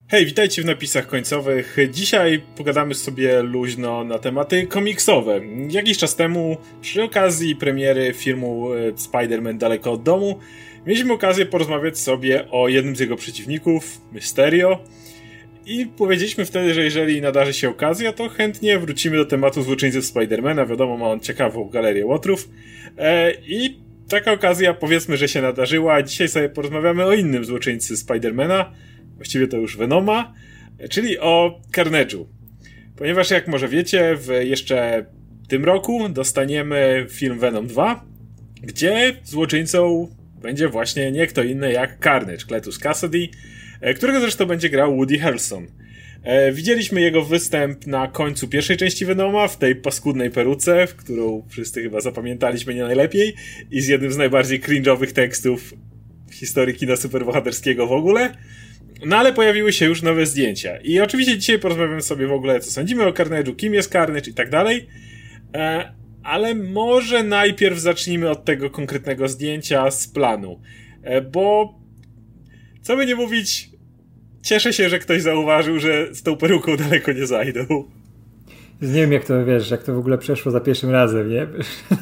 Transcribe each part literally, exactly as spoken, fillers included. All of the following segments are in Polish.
Hej, witajcie w napisach końcowych. Dzisiaj pogadamy sobie luźno na tematy komiksowe. Jakiś czas temu, przy okazji premiery filmu Spider-Man Daleko od domu, mieliśmy okazję porozmawiać sobie o jednym z jego przeciwników, Mysterio. I powiedzieliśmy wtedy, że jeżeli nadarzy się okazja, to chętnie wrócimy do tematu złoczyńców Spidermana. Wiadomo, ma on ciekawą galerię łotrów. I taka okazja, powiedzmy, że się nadarzyła. Dzisiaj sobie porozmawiamy o innym złoczyńcy Spidermana. Właściwie to już Venoma, czyli o Carnage'u. Ponieważ jak może wiecie, w jeszcze tym roku dostaniemy film Venom dwa, gdzie złoczyńcą będzie właśnie nie kto inny jak Carnage, Cletus Kasady, którego zresztą będzie grał Woody Harrelson. Widzieliśmy jego występ na końcu pierwszej części Venoma w tej paskudnej peruce, w którą wszyscy chyba zapamiętaliśmy nie najlepiej i z jednym z najbardziej cringe'owych tekstów w historii kina superbohaterskiego w ogóle. No ale pojawiły się już nowe zdjęcia. I oczywiście dzisiaj porozmawiamy sobie w ogóle, co sądzimy o Carnage'u, kim jest Carnage i tak dalej. E, ale może najpierw zacznijmy od tego konkretnego zdjęcia z planu. E, bo co by nie mówić, cieszę się, że ktoś zauważył, że z tą peruką daleko nie zajdą. Nie wiem, jak to, wiesz, jak to w ogóle przeszło za pierwszym razem, nie?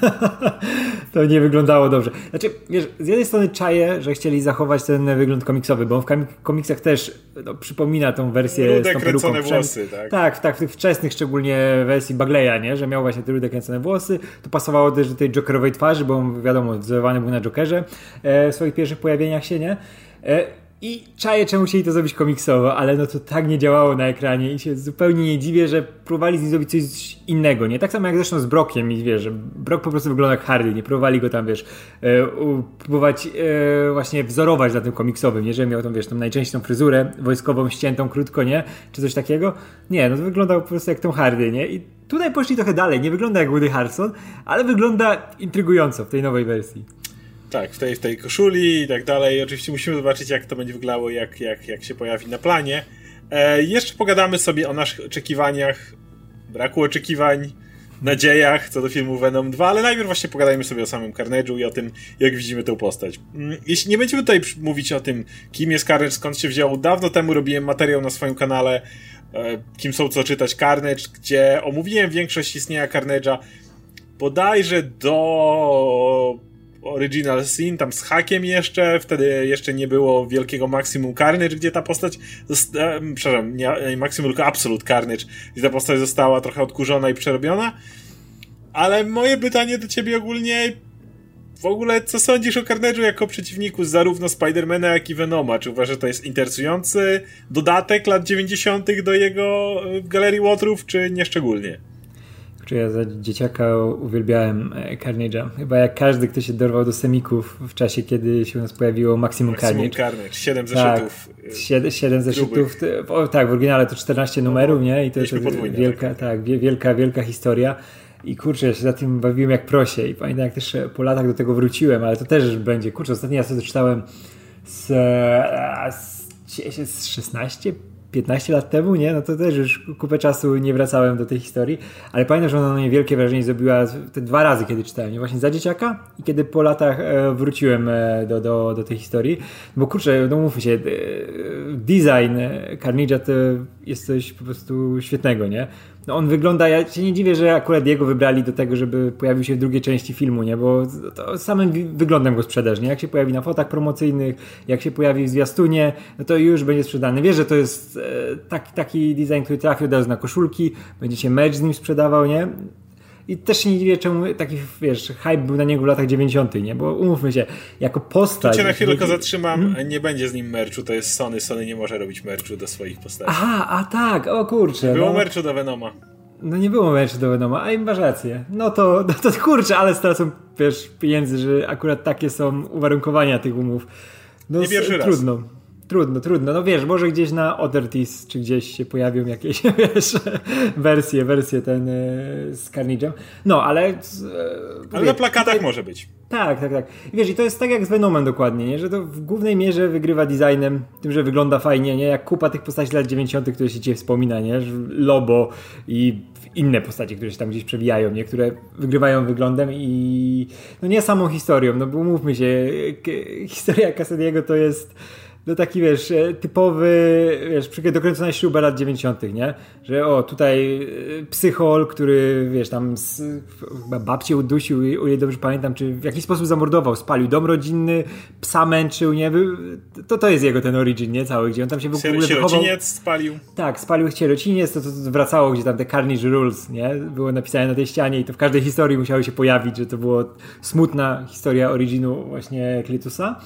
To nie wyglądało dobrze. Znaczy, wiesz, z jednej strony czaję, że chcieli zachować ten wygląd komiksowy, bo w komiksach też no, przypomina tą wersję rude, z tą peruką. kręcone włosy, tak? Tak, tak, w tych wczesnych szczególnie wersji Bagleya, nie? Że miał właśnie te rude, kręcone włosy. To pasowało też do tej Jokerowej twarzy, bo on, wiadomo, wzorowany był na Jokerze e, w swoich pierwszych pojawieniach się, nie? E, I czaję, czemu musieli to zrobić komiksowo, ale no to tak nie działało na ekranie i się zupełnie nie dziwię, że próbowali z nim zrobić coś innego, nie? Tak samo jak zresztą z Brockiem i wiesz, że Brock po prostu wygląda jak Hardy, nie próbowali go tam, wiesz, e, próbować e, właśnie wzorować na tym komiksowym, nie? Że miał tą, wiesz, tą najczęściej tą fryzurę wojskową, ściętą krótko, nie? Czy coś takiego. Nie, no to wyglądał po prostu jak tą Hardy, nie? I tutaj poszli trochę dalej, nie wygląda jak Woody Harrelson, ale wygląda intrygująco w tej nowej wersji. Tak, w tej, w tej koszuli i tak dalej. Oczywiście musimy zobaczyć, jak to będzie wyglądało, jak, jak, jak się pojawi na planie. E, jeszcze pogadamy sobie o naszych oczekiwaniach, braku oczekiwań, nadziejach co do filmu Venom dwa, ale najpierw właśnie pogadajmy sobie o samym Carnage'u i o tym, jak widzimy tę postać. Jeśli nie będziemy tutaj mówić o tym, kim jest Carnage, skąd się wziął, dawno temu robiłem materiał na swoim kanale, e, kim są co czytać Carnage, gdzie omówiłem większość istnienia Carnage'a, bodajże do Original Sin, tam z hakiem jeszcze, wtedy jeszcze nie było wielkiego Maximum Carnage, gdzie ta postać zosta- e, przepraszam, nie, nie Maximum, tylko Absolute Carnage, gdzie ta postać została trochę odkurzona i przerobiona. Ale moje pytanie do ciebie ogólnie, w ogóle co sądzisz o Carnage'u jako przeciwniku zarówno Spidermana, jak i Venoma? Czy uważasz, że to jest interesujący dodatek lat dziewięćdziesiątych do jego galerii łotrów, czy nie szczególnie? Czy ja za dzieciaka uwielbiałem Carnage'a. Chyba jak każdy, kto się dorwał do semików w czasie, kiedy się u nas pojawiło Maximum, Maximum Carnage. Carnage. Siedem tak, zeszytów. Siedem, siedem zeszytów. O, tak, w oryginale to czternaście numerów, nie? I to jest wielka, tak. tak, wielka, wielka historia. I kurczę, ja się za tym bawiłem jak prosie. I pamiętam, jak też po latach do tego wróciłem, ale to też będzie. Kurczę, ostatnio ja sobie to czytałem z, z, z szesnaście piętnaście lat temu, nie? No to też już kupę czasu nie wracałem do tej historii, ale pamiętam, że ona na mnie wielkie wrażenie zrobiła te dwa razy, kiedy czytałem, nie? Właśnie za dzieciaka i kiedy po latach e, wróciłem e, do, do, do tej historii, bo kurczę, no mówmy się, e, design Carnage'a to jest coś po prostu świetnego, nie? No on wygląda, ja się nie dziwię, że akurat jego wybrali do tego, żeby pojawił się w drugiej części filmu, nie? Bo to samym wyglądem go sprzedaż, nie? Jak się pojawi na fotach promocyjnych, jak się pojawi w zwiastunie, no to już będzie sprzedany. Wiesz, że to jest e, taki, taki design, który trafił od razu na koszulki, będzie się merch z nim sprzedawał, nie? I też się nie dziwię, czemu taki, wiesz, hype był na niego w latach dziewięćdziesiątych, nie? Bo umówmy się, jako postać... Tu cię na chwilę tylko zatrzymam, hmm? Nie będzie z nim merchu, to jest Sony. Sony nie może robić merchu do swoich postaci. Aha, a tak, o kurczę. Było no. merchu do Venoma. No nie było merchu do Venoma, a im masz rację. No to, no to kurczę, ale stracą, wiesz, pieniędzy, że akurat takie są uwarunkowania tych umów. No, nie pierwszy raz. Trudno. Trudno, trudno. No wiesz, może gdzieś na Oddities czy gdzieś się pojawią jakieś, wiesz, wersje, wersje ten e, z Carnage'em. No, ale... E, ale wiesz, na plakatach tutaj, może być. Tak, tak, tak. I wiesz, i to jest tak jak z Venomem dokładnie, nie? Że to w głównej mierze wygrywa designem, tym, że wygląda fajnie, nie? Jak kupa tych postaci lat dziewięćdziesiątych, które się dzisiaj wspomina, nie? Lobo i inne postacie, które się tam gdzieś przewijają, nie? Które wygrywają wyglądem i no nie samą historią, no bo mówmy się, k- historia Casadiego to jest no taki, wiesz, typowy, wiesz, przykład dokręcona śruba lat dziewięćdziesiątych, nie? Że o, tutaj psychol, który, wiesz, tam z, chyba babcię udusił, o ile dobrze pamiętam, czy w jakiś sposób zamordował, spalił dom rodzinny, psa męczył, nie? To to jest jego ten origin, nie? Cały, gdzie on tam się w ogóle wychował. Sierociniec spalił. Tak, spalił sierociniec, to, to, to wracało, gdzie tam te Carnage Rules, nie? Było napisane na tej ścianie i to w każdej historii musiało się pojawić, że to była smutna historia originu właśnie Klitusa.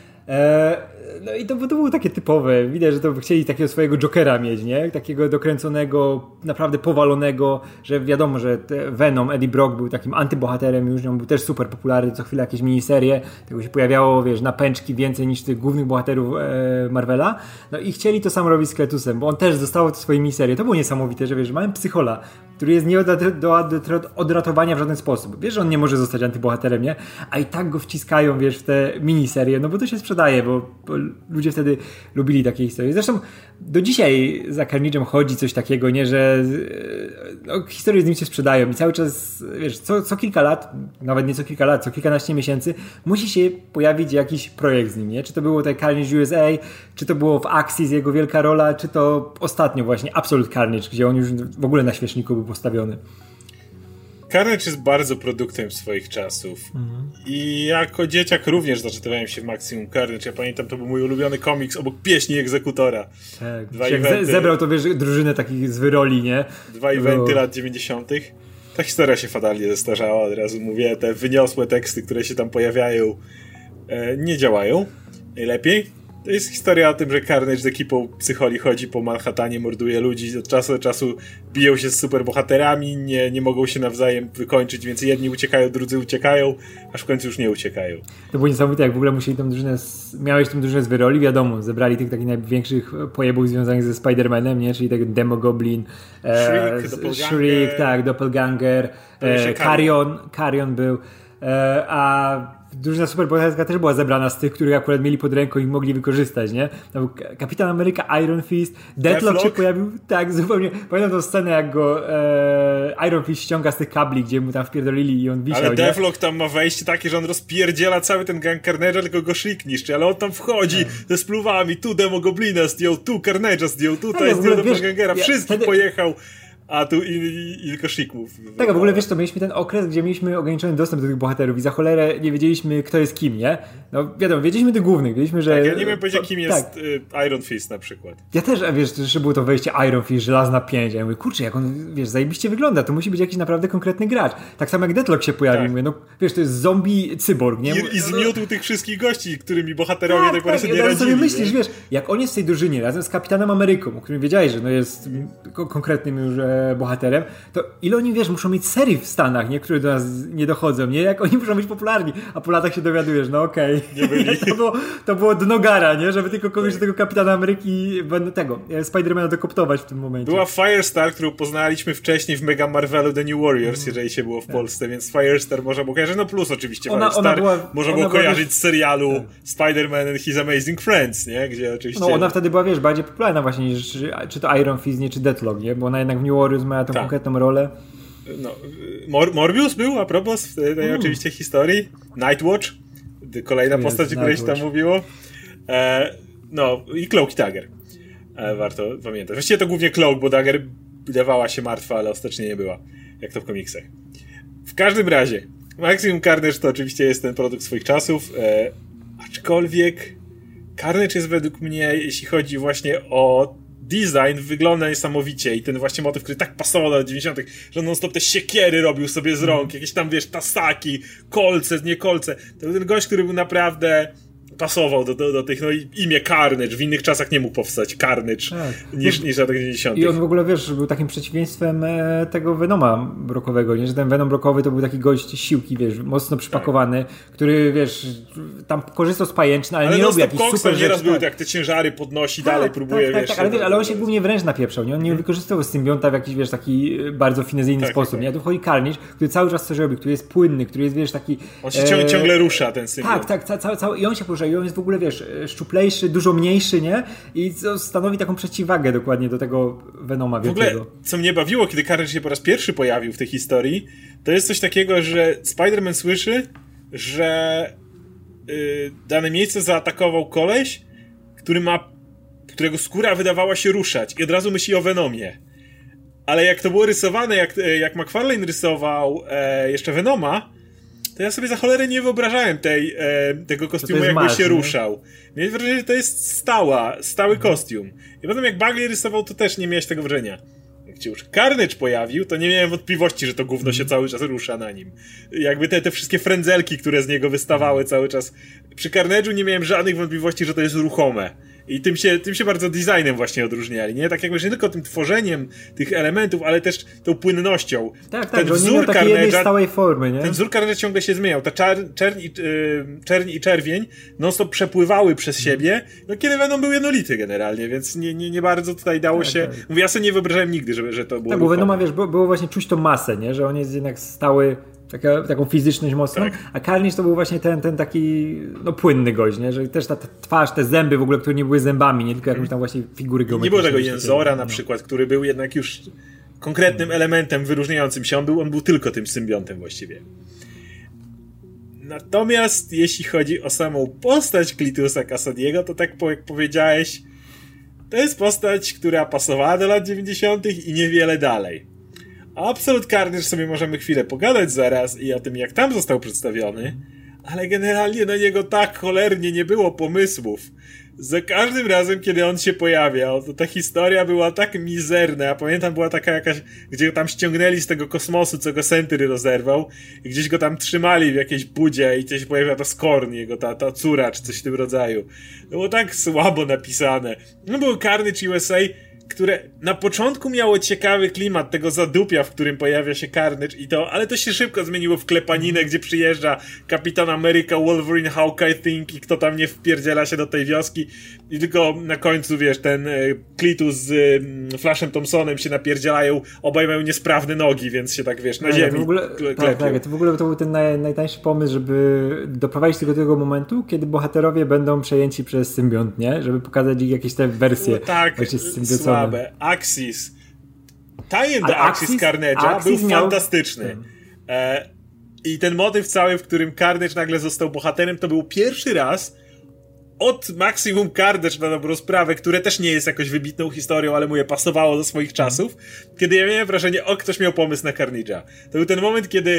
No i to, to było takie typowe. Widać, że to chcieli takiego swojego Jokera mieć, nie? Takiego dokręconego, naprawdę powalonego, że wiadomo, że Venom, Eddie Brock był takim antybohaterem już, on był też super popularny, co chwilę jakieś miniserie, tego się pojawiało, wiesz, na pęczki więcej niż tych głównych bohaterów e, Marvela. No i chcieli to samo robić z Kletusem, bo on też dostawał te swoje miniserie. To było niesamowite, że wiesz, że mamy psychola, który jest nie do, do, do odratowania w żaden sposób. Wiesz, że on nie może zostać antybohaterem, nie? A i tak go wciskają, wiesz, w te miniserie, no bo to się sprzedaje, bo, bo ludzie wtedy lubili takie historie. Zresztą do dzisiaj za Carnage'em chodzi coś takiego, nie, że no, historie z nim się sprzedają i cały czas, wiesz, co, co kilka lat, nawet nie co kilka lat, co kilkanaście miesięcy musi się pojawić jakiś projekt z nim, nie? Czy to było tutaj Carnage U S A, czy to było w Axis jego wielka rola, czy to ostatnio właśnie Absolute Carnage, gdzie on już w ogóle na świeczniku był postawiony. Carnage jest bardzo produktem swoich czasów. Mhm. I jako dzieciak również zaczytywałem się w Maximum Carnage. Ja pamiętam, to był mój ulubiony komiks obok Pieśni Egzekutora. Tak. Dwa eventy, zebrał to, wiesz, drużynę takich z wyroli, nie? Dwa eventy było... lat dziewięćdziesiątych. Ta historia się fatalnie zestarzała, od razu mówię. Te wyniosłe teksty, które się tam pojawiają, e, nie działają najlepiej. To jest historia o tym, że Carnage z ekipą psycholi chodzi po Manhattanie, morduje ludzi, od czasu do czasu biją się z superbohaterami, nie, nie mogą się nawzajem wykończyć, więc jedni uciekają, drudzy uciekają, aż w końcu już nie uciekają. To było niesamowite, jak w ogóle musieli tą drużynę, z... miałeś tą drużynę z wyroli, wiadomo, zebrali tych takich największych pojebów związanych ze Spider-Manem, nie? Czyli tego Demogoblin, Shriek, e, Shriek, tak, Doppelganger, e, Carrion, Carrion był, e, a drużyna superbohaterska też była zebrana z tych, których akurat mieli pod ręką i mogli wykorzystać, nie? To był Kapitan Ameryka, Iron Fist, Deathlock, Deathlock się pojawił, tak, zupełnie. Pamiętam tą scenę, jak go e, Iron Fist ściąga z tych kabli, gdzie mu tam wpierdolili i on wisiał. Ale Deathlock tam ma wejście takie, że on rozpierdziela cały ten gang Carnage'a, tylko go Shriek niszczy, ale on tam wchodzi tak. ze spluwami, tu Demogoblina zdjął, tu Carnage'a zdjął, tutaj tak, zdjął Doppelgangera, wszystkich wtedy... pojechał. A tu i, i, i tylko Shriek mów. Tak, a w ogóle wiesz co, mieliśmy ten okres, gdzie mieliśmy ograniczony dostęp do tych bohaterów i za cholerę nie wiedzieliśmy, kto jest kim, nie? No wiadomo, wiedzieliśmy tych głównych, wiedzieliśmy, że... Tak, ja nie wiem powiedzieć, kim jest tak. Iron Fist na przykład. Ja też, a wiesz, że było to wejście Iron Fist, żelazna pięć, a ja mówię, kurczę, jak on, wiesz, zajebiście wygląda, to musi być jakiś naprawdę konkretny gracz. Tak samo jak Deathlock się pojawił, tak. mówię, no wiesz, to jest zombie cyborg, nie? I, i zmiótł tych wszystkich gości, którymi bohaterowie tak, tak po prostu tak, nie radzili. sobie myślisz, wiesz, jak on jest w tej drużynie razem z Kapitanem Ameryką, o którym wiedziałeś, że no jest konkretnym już e, bohaterem, to ile oni, wiesz, muszą mieć serii w Stanach, nie? Które do nas nie dochodzą, nie? Jak oni muszą być popularni, a po latach się dowiadujesz, no okej. Okay. to, było, to było dno gara, nie? Żeby tylko kogoś do tego Kapitana Ameryki, tego, Spidermana dokoptować w tym momencie. Była Firestar, którą poznaliśmy wcześniej w Mega Marvelu The New Warriors, mm. jeżeli się było w tak. Polsce, więc Firestar można było kojarzyć, no plus oczywiście ona, Firestar ona była, można ona było kojarzyć z serialu tak. Spider-Man and His Amazing Friends, nie? Gdzie oczywiście... No ona wtedy była, wiesz, bardziej popularna właśnie niż czy, czy to Iron Fist, nie? Czy Deathlock, nie? Bo ona jednak w New Warriors miała tą tak. konkretną rolę. No, Mor- Morbius był, a propos w tej mm. oczywiście historii. Nightwatch, kolejna jest, postać, o której się tam mówiło. E, no i Cloak i Dagger. E, warto pamiętać. Właściwie to głównie Cloak, bo Dagger wydawała się martwa, ale ostatecznie nie była, jak to w komiksach. W każdym razie, Maximum Carnage to oczywiście jest ten produkt swoich czasów, e, aczkolwiek Carnage jest według mnie, jeśli chodzi właśnie o design, wygląda niesamowicie i ten właśnie motyw, który tak pasował do lat dziewięćdziesiątych, że non stop te siekiery robił sobie z rąk, jakieś tam, wiesz, tasaki, kolce, nie kolce. To był ten gość, który był naprawdę pasował do, do, do tych, no i imię Carnage, w innych czasach nie mógł powstać Carnage tak. niż, niż w latach dziewięćdziesiątych. I on w ogóle, wiesz, był takim przeciwieństwem e, tego Venoma brokowego, nie? Że ten Venom brokowy to był taki gość siłki, wiesz, mocno przypakowany, tak. który, wiesz, tam korzystał z pajęczny, ale, ale nie robił jakichś super rzeczy. Nieraz był, tak. jak te ciężary podnosi, tak, dalej próbuje, tak, wiesz. Tak, tak, ale wiesz, ale on się głównie wręcz napieprzał, nie? On nie hmm. wykorzystał symbionta w jakiś, wiesz, taki bardzo finezyjny tak, sposób, tak, nie? Tu wchodzi Carnage, który cały czas coś robi, który jest płynny, który jest, wiesz, taki... On się e... ciągle rusza, ten symbiont. Tak, tak, ca, ca, ca, i on się porusza i on jest w ogóle, wiesz, szczuplejszy, dużo mniejszy, nie? I to stanowi taką przeciwwagę dokładnie do tego Venoma wielkiego. W ogóle, co mnie bawiło, kiedy Carnage się po raz pierwszy pojawił w tej historii, to jest coś takiego, że Spider-Man słyszy, że yy, dane miejsce zaatakował koleś, który ma, którego skóra wydawała się ruszać i od razu myśli o Venomie. Ale jak to było rysowane, jak, jak McFarlane rysował e, jeszcze Venoma, to ja sobie za cholerę nie wyobrażałem tej, e, tego kostiumu, jakby się nie? ruszał. Miałem wrażenie, że to jest stała, stały kostium. I potem jak Bagley rysował, to też nie miałeś tego wrażenia. Jak się już Carnage pojawił, to nie miałem wątpliwości, że to gówno się cały czas rusza na nim. Jakby te, te wszystkie frędzelki, które z niego wystawały cały czas. Przy Carnage'u nie miałem żadnych wątpliwości, że to jest ruchome. I tym się, tym się bardzo designem właśnie odróżniali, nie? Tak jakby nie tylko tym tworzeniem tych elementów, ale też tą płynnością. Tak, tak, ten wzór Carnage'a, stałej formy, nie? Ten wzór Carnage'a ciągle się zmieniał. Ta czar, czerń, i, yy, czerń i czerwień non-stop przepływały przez siebie, no kiedy Venom był jednolity generalnie, więc nie, nie, nie bardzo tutaj dało tak, się... Tak. Mówię, ja sobie nie wyobrażałem nigdy, że, że to było... Tak, bo Venoma, wiesz, było właśnie czuć tą masę, nie? Że on jest jednak stały... Taka, taką fizyczność mocną, tak. A Carnage to był właśnie ten, ten taki no, płynny gość, nie? Że też ta twarz, te zęby w ogóle, które nie były zębami, nie tylko jakąś tam właśnie figury geometryczne. Nie było tego Jęzora no. na przykład, który był jednak już konkretnym elementem wyróżniającym się. On był, on był tylko tym symbiontem właściwie. Natomiast jeśli chodzi o samą postać Clitusa Casadiego, to tak jak powiedziałeś, to jest postać, która pasowała do lat dziewięćdziesiątych i niewiele dalej. A Absolute Carnage sobie możemy chwilę pogadać zaraz i o tym, jak tam został przedstawiony, ale generalnie na niego tak cholernie nie było pomysłów. Za każdym razem, kiedy on się pojawiał, to ta historia była tak mizerna. Ja pamiętam, była taka jakaś, gdzie go tam ściągnęli z tego kosmosu, co go Sentry rozerwał i gdzieś go tam trzymali w jakiejś budzie i gdzieś się pojawia ta Skorn, jego ta, ta córa, czy coś w tym rodzaju. To było tak słabo napisane. No był Carnage U S A, które na początku miało ciekawy klimat tego zadupia, w którym pojawia się Carnage i to, ale to się szybko zmieniło w klepaninę, gdzie przyjeżdża Kapitan Ameryka, Wolverine, Hawkeye, Think i kto tam nie wpierdziela się do tej wioski i tylko na końcu, wiesz, ten y, Clitus z y, Flashem Thompsonem się napierdzielają, obaj mają niesprawne nogi, więc się tak, wiesz, na tak, ziemi w ogóle, kle- tak, tak, to w ogóle to był ten naj, najtańszy pomysł, żeby doprowadzić do tego momentu, kiedy bohaterowie będą przejęci przez symbiont, nie? Żeby pokazać ich jakieś te wersje. No tak, słabe. Axis. Tie-in do Axis, Axis Carnage'a był miał... fantastyczny. E, I ten motyw cały, w którym Carnage nagle został bohaterem, to był pierwszy raz od Maximum Carnage na dobrą sprawę, które też nie jest jakoś wybitną historią, ale mu je pasowało do swoich czasów, kiedy ja miałem wrażenie, o, ktoś miał pomysł na Carnage'a. To był ten moment, kiedy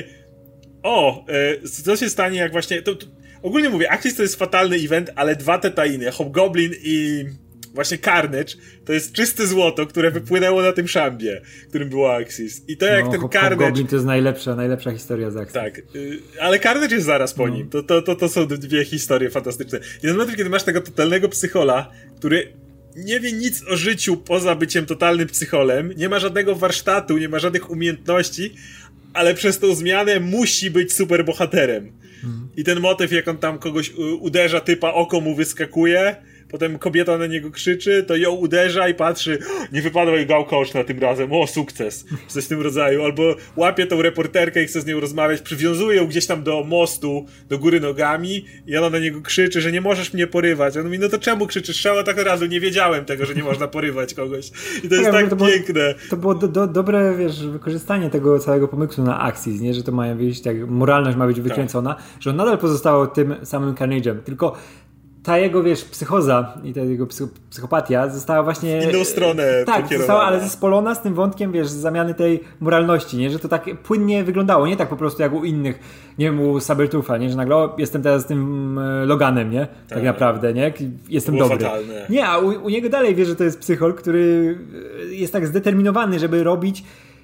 o, e, co się stanie, jak właśnie... To, to, ogólnie mówię, Axis to jest fatalny event, ale dwa te tie-iny, Hobgoblin i właśnie Carnage, to jest czyste złoto, które wypłynęło na tym szambie, którym było Axis. I to jak no, ten Hop, Carnage... Hobgoblin to jest najlepsza, najlepsza historia z Axis. Tak, y, ale Carnage jest zaraz po no. nim. To, to, to, to są dwie historie fantastyczne. I ten moment, kiedy masz tego totalnego psychola, który nie wie nic o życiu poza byciem totalnym psycholem, nie ma żadnego warsztatu, nie ma żadnych umiejętności, ale przez tą zmianę musi być super bohaterem. Hmm. I ten motyw, jak on tam kogoś uderza, typa, oko mu wyskakuje, potem kobieta na niego krzyczy, to ją uderza i patrzy, nie wypadła jej gałka oczna tym razem, o, sukces, coś w tym rodzaju, albo łapie tą reporterkę i chce z nią rozmawiać, przywiązuje ją gdzieś tam do mostu, do góry nogami i ona na niego krzyczy, że nie możesz mnie porywać. A on mówi, no to czemu krzyczysz? Szała tak od razu, nie wiedziałem tego, że nie można porywać kogoś. I to jest ja, tak to piękne. Było, to było do, do, dobre, wiesz, wykorzystanie tego całego pomysłu na Axis, nie? Że to ma być, tak, moralność ma być wykręcona, tak. Że on nadal pozostał tym samym Carnage'em, tylko ta jego, wiesz, psychoza i ta jego psychopatia została właśnie... W inną stronę tak, została, ale zespolona z tym wątkiem, wiesz, z zamiany tej moralności, nie? Że to tak płynnie wyglądało, nie tak po prostu jak u innych, nie wiem, u Sabretooth'a, nie? Że nagle, o, jestem teraz tym Loganem, nie? Tak, tak naprawdę, nie? Jestem dobry. Fatalne. Nie, a u, u niego dalej wiesz, że to jest psychol, który jest tak zdeterminowany, żeby robić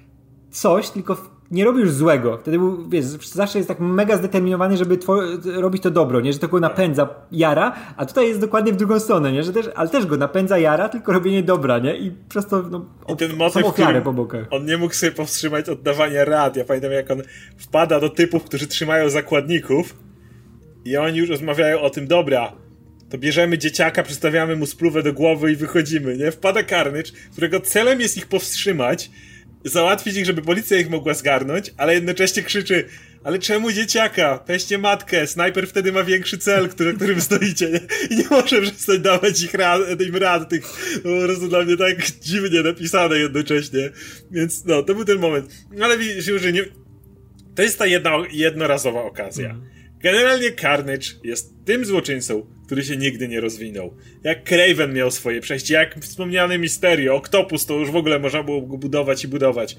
coś, tylko nie robi już złego. Wtedy był, wiesz, zawsze jest tak mega zdeterminowany, żeby two- robić to dobro, nie? Że to go napędza jara, a tutaj jest dokładnie w drugą stronę, nie? Że też, ale też go napędza jara, tylko robienie dobra, nie? I prosto no, I ten motyw, są ofiary po bokach. On nie mógł sobie powstrzymać oddawania rad. Ja pamiętam, jak on wpada do typów, którzy trzymają zakładników i oni już rozmawiają o tym, dobra, to bierzemy dzieciaka, przystawiamy mu spluwę do głowy i wychodzimy, nie? Wpada Carnage, którego celem jest ich powstrzymać, załatwić ich, żeby policja ich mogła zgarnąć, ale jednocześnie krzyczy, ale czemu dzieciaka? Weźcie matkę, snajper wtedy ma większy cel, który, którym stoicie, nie? I nie może przestać dawać ich rad, im rad, tych, no, po prostu dla mnie tak dziwnie napisane jednocześnie, więc no, to był ten moment. No ale widzisz, że nie... To jest ta jedna, jednorazowa okazja. Generalnie Carnage jest tym złoczyńcą, który się nigdy nie rozwinął. Jak Kraven miał swoje przejście, jak wspomniany Mysterio, Octopus to już w ogóle można było go budować i budować.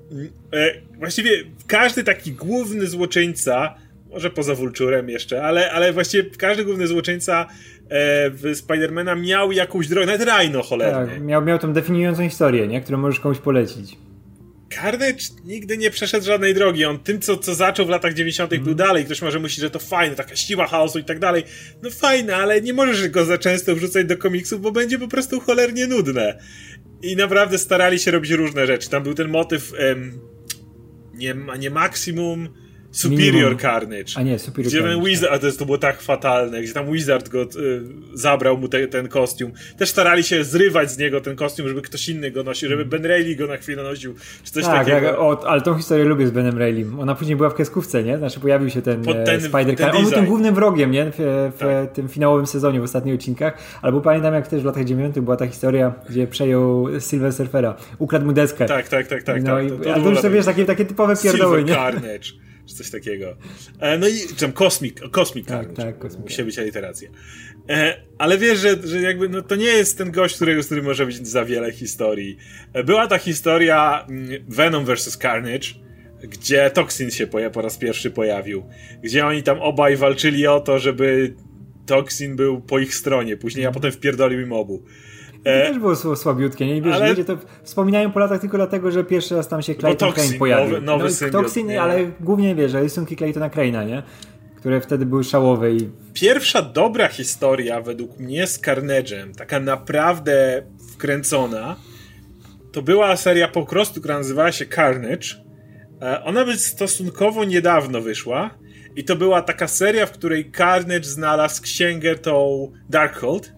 E, właściwie każdy taki główny złoczyńca, może poza Vulturem jeszcze, ale, ale właściwie każdy główny złoczyńca e, w Spidermana miał jakąś drogę, nawet Rhino cholernie. Tak, miał, miał tą definiującą historię, nie? Którą możesz komuś polecić. Carnage nigdy nie przeszedł żadnej drogi. On tym, co, co zaczął w latach dziewięćdziesiątych mm. był dalej. Ktoś może myśleć, że to fajne, taka siła chaosu i tak dalej. No fajne, ale nie możesz go za często wrzucać do komiksów, bo będzie po prostu cholernie nudne. I naprawdę starali się robić różne rzeczy. Tam był ten motyw em, nie, nie Maximum, Superior Minimum. Carnage. A nie, Superior gdzie Carnage. Ten Wizard, a to, to było tak fatalne, gdzie tam Wizard go y, zabrał mu te, ten kostium. Też starali się zrywać z niego ten kostium, żeby ktoś inny go nosił, żeby Ben Reilly go na chwilę nosił, czy coś tak, takiego. Tak, o, ale tą historię lubię z Benem Reillym. Ona później była w kreskówce, nie? Znaczy pojawił się ten, ten Spider-Car. On był tym głównym wrogiem, nie? W, w tak. tym finałowym sezonie, w ostatnich odcinkach. Albo pamiętam, jak też w latach dziewięćdziesiątych była ta historia, gdzie przejął Silver Surfera. Ukradł mu deskę. Tak, tak, tak. tak, no tak. I, to, to ale to już sobie wiesz, takie, takie typowe pierdoły, Silver nie? Carnage. Czy coś takiego. E, no i tam Cosmic, Cosmic tak, Carnage. Tak, Cosmic. Musi być aliteracja. E, ale wiesz, że, że jakby no, to nie jest ten gość, którego, z którym może być za wiele historii. E, była ta historia Venom versus Carnage, gdzie Toxin się poja- po raz pierwszy pojawił. Gdzie oni tam obaj walczyli o to, żeby Toxin był po ich stronie. Później, a potem wpierdolił im obu. To e, też było słabiutkie, nie? I wiesz, ale... ludzie to wspominają po latach tylko dlatego, że pierwszy raz tam się Clayton Crane pojawił. Nowy, nowy no, symbiot, Toxin, nie? ale głównie wiesz, rysunki Claytona Crane'a, nie? Które wtedy były szałowe i... Pierwsza dobra historia według mnie z Carnage'em, taka naprawdę wkręcona, to była seria po prostu, która nazywała się Carnage. Ona by stosunkowo niedawno wyszła i to była taka seria, w której Carnage znalazł księgę tą Darkhold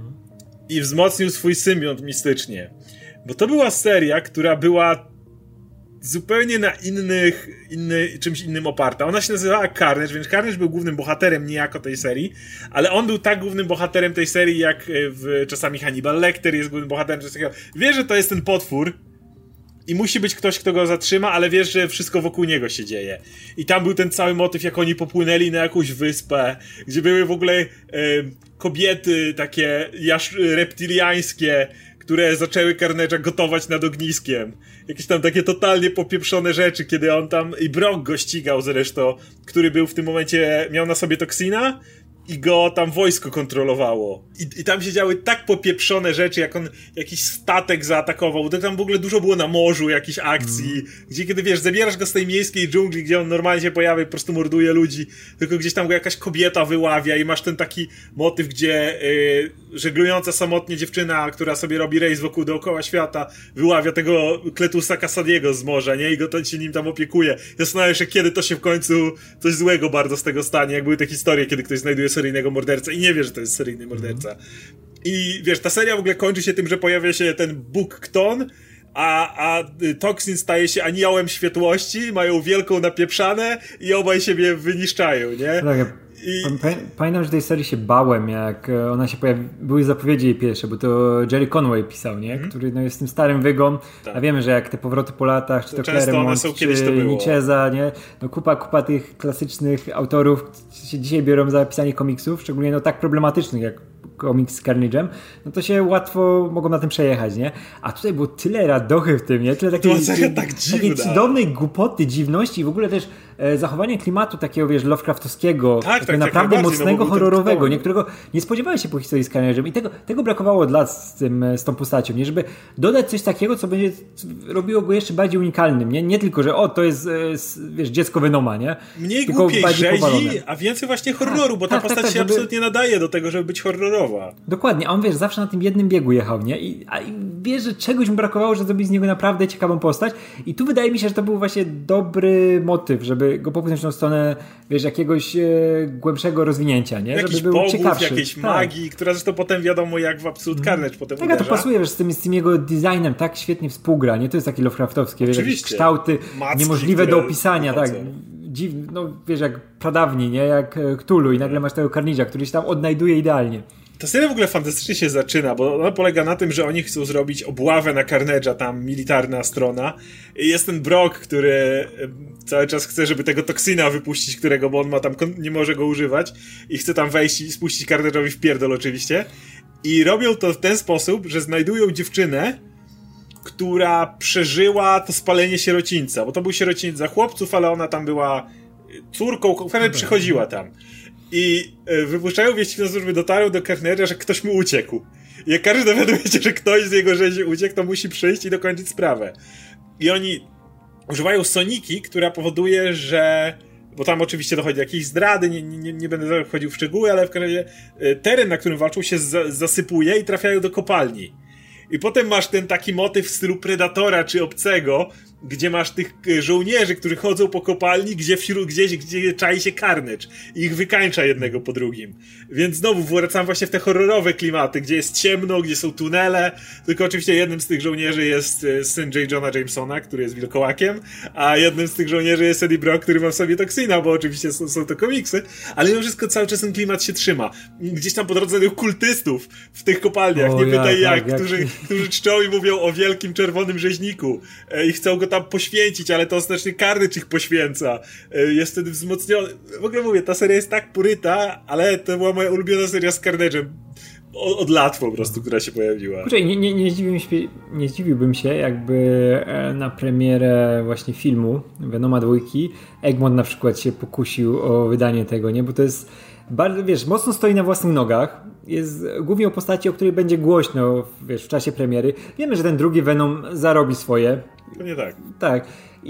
i wzmocnił swój symbiont mistycznie. Bo to była seria, która była zupełnie na innych, inny, czymś innym oparta. Ona się nazywała Carnage, więc Carnage był głównym bohaterem niejako tej serii, ale on był tak głównym bohaterem tej serii, jak w, czasami Hannibal Lecter jest głównym bohaterem czegoś takiego. Wiesz, że to jest ten potwór i musi być ktoś, kto go zatrzyma, ale wiesz, że wszystko wokół niego się dzieje. I tam był ten cały motyw, jak oni popłynęli na jakąś wyspę, gdzie były w ogóle e, kobiety takie jasz, reptiliańskie, które zaczęły Carnage'a gotować nad ogniskiem. Jakieś tam takie totalnie popieprzone rzeczy, kiedy on tam... I Brock go ścigał zresztą, który był w tym momencie... Miał na sobie Toxina i go tam wojsko kontrolowało. I, i tam się działy tak popieprzone rzeczy, jak on jakiś statek zaatakował. To tam w ogóle dużo było na morzu, jakichś akcji, mm. gdzie kiedy, wiesz, zabierasz go z tej miejskiej dżungli, gdzie on normalnie się pojawia i po prostu morduje ludzi, tylko gdzieś tam go jakaś kobieta wyławia i masz ten taki motyw, gdzie yy, żeglująca samotnie dziewczyna, która sobie robi rejs wokół dookoła świata, wyławia tego Kletusa Cassadiego z morza, nie? I go to się nim tam opiekuje. Zastanawiam się, kiedy to się w końcu coś złego bardzo z tego stanie, jak były te historie, kiedy ktoś znajduje seryjnego mordercę i nie wie, że to jest seryjny morderca. I wiesz, ta seria w ogóle kończy się tym, że pojawia się ten Bóg Kton, a, a Toxin staje się aniołem światłości, mają wielką napieprzanę i obaj siebie wyniszczają, nie? Tak, I... Pamiętam, że tej serii się bałem, jak ona się pojawi... Były zapowiedzi jej pierwsze, bo to Jerry Conway pisał, nie? Mm. Który no, jest tym starym wygą, tak. A wiemy, że jak te powroty po latach, czy to Claremont, czy Nicheza, nie? No kupa, kupa tych klasycznych autorów się dzisiaj biorą za pisanie komiksów, szczególnie no tak problematycznych jak komiks z Carnage'em, no to się łatwo mogą na tym przejechać, nie? A tutaj było tyle radochy w tym, nie? Tyle takiej, tak takiej cudownej głupoty, dziwności i w ogóle też e, zachowanie klimatu takiego, wiesz, Lovecraftowskiego, tak, takiego tak, naprawdę tak, mocnego, no, horrorowego, nie? Którego nie spodziewałeś się po historii z Carnage'em i tego, tego brakowało od lat z, tym, z tą postacią, nie? Żeby dodać coś takiego, co będzie robiło go jeszcze bardziej unikalnym, nie? Nie tylko, że o, to jest, wiesz, dziecko Venoma, nie? Mniej tylko głupiej rzezi, a więcej właśnie horroru, tak, bo ta tak, postać tak, tak, się żeby... absolutnie nadaje do tego, żeby być horrorowa. Dokładnie, a on, wiesz, zawsze na tym jednym biegu jechał, nie? I, a, i wiesz, że czegoś mu brakowało, żeby zrobić z niego naprawdę ciekawą postać i tu wydaje mi się, że to był właśnie dobry motyw, żeby go popchnąć w tą stronę, wiesz, jakiegoś e, głębszego rozwinięcia, nie? Jakiś żeby był bogów, ciekawszy. jakiejś tak. magii, która zresztą potem wiadomo jak w Absolute Carnage potem tak, uderza. Tak, to pasuje, wiesz, z tym, z tym jego designem tak świetnie współgra, nie? To jest takie Lovecraftowskie, wiesz, jakieś kształty Macki, niemożliwe do opisania, tak. Dziw, no wiesz, jak pradawni, nie? Jak Cthulhu i nagle masz tego Carnage'a, który się tam odnajduje idealnie. ta seria w ogóle fantastycznie się zaczyna, bo ona polega na tym, że oni chcą zrobić obławę na Carnage'a, tam militarna strona. I jest ten Brock, który cały czas chce, żeby tego toksina wypuścić, którego, bo on ma tam, nie może go używać i chce tam wejść i spuścić Carnage'owi w pierdol oczywiście. I robią to w ten sposób, że znajdują dziewczynę, która przeżyła to spalenie sierocińca, bo to był sierociniec za chłopców, ale ona tam była córką, która przychodziła tam. I wypuszczają wieści na służby, dotarł do Carnage'a, że ktoś mu uciekł. I jak każdy dowiaduje się, że ktoś z jego rzezi uciekł, to musi przyjść i dokończyć sprawę. I oni używają soniki, która powoduje, że... Bo tam oczywiście dochodzi do jakiejś zdrady, nie, nie, nie będę wchodził w szczegóły, ale w każdym razie teren, na którym walczą, się za, zasypuje i trafiają do kopalni. I potem masz ten taki motyw w stylu Predatora czy Obcego, gdzie masz tych żołnierzy, którzy chodzą po kopalni, gdzie wśród, gdzieś, gdzie czai się Carnage i ich wykańcza jednego po drugim. Więc znowu wracam właśnie w te horrorowe klimaty, gdzie jest ciemno, gdzie są tunele, tylko oczywiście jednym z tych żołnierzy jest syn J. Jonah Jamesona, który jest wilkołakiem, a jednym z tych żołnierzy jest Eddie Brock, który ma w sobie toksina, bo oczywiście są, są to komiksy, ale mimo wszystko cały czas ten klimat się trzyma. Gdzieś tam po drodze do kultystów w tych kopalniach, o, nie pytaj jak, jak, jak, którzy, którzy czczą i mówią o wielkim czerwonym rzeźniku i chcą go tam poświęcić, ale to ostatecznie Carnage ich poświęca. Jest wtedy wzmocniony. W ogóle mówię, ta seria jest tak puryta, ale to była moja ulubiona seria z Carnage'em. Od, od lat po prostu, która się pojawiła. Kurczę, nie, nie, nie, zdziwiłbym się, nie zdziwiłbym się, jakby na premierę właśnie filmu Venoma dwójki Egmont na przykład się pokusił o wydanie tego, nie? Bo to jest bardzo, wiesz, mocno stoi na własnych nogach. Jest głównie o postaci, o której będzie głośno, wiesz, w czasie premiery. Wiemy, że ten drugi Venom zarobi swoje. To nie tak. Tak.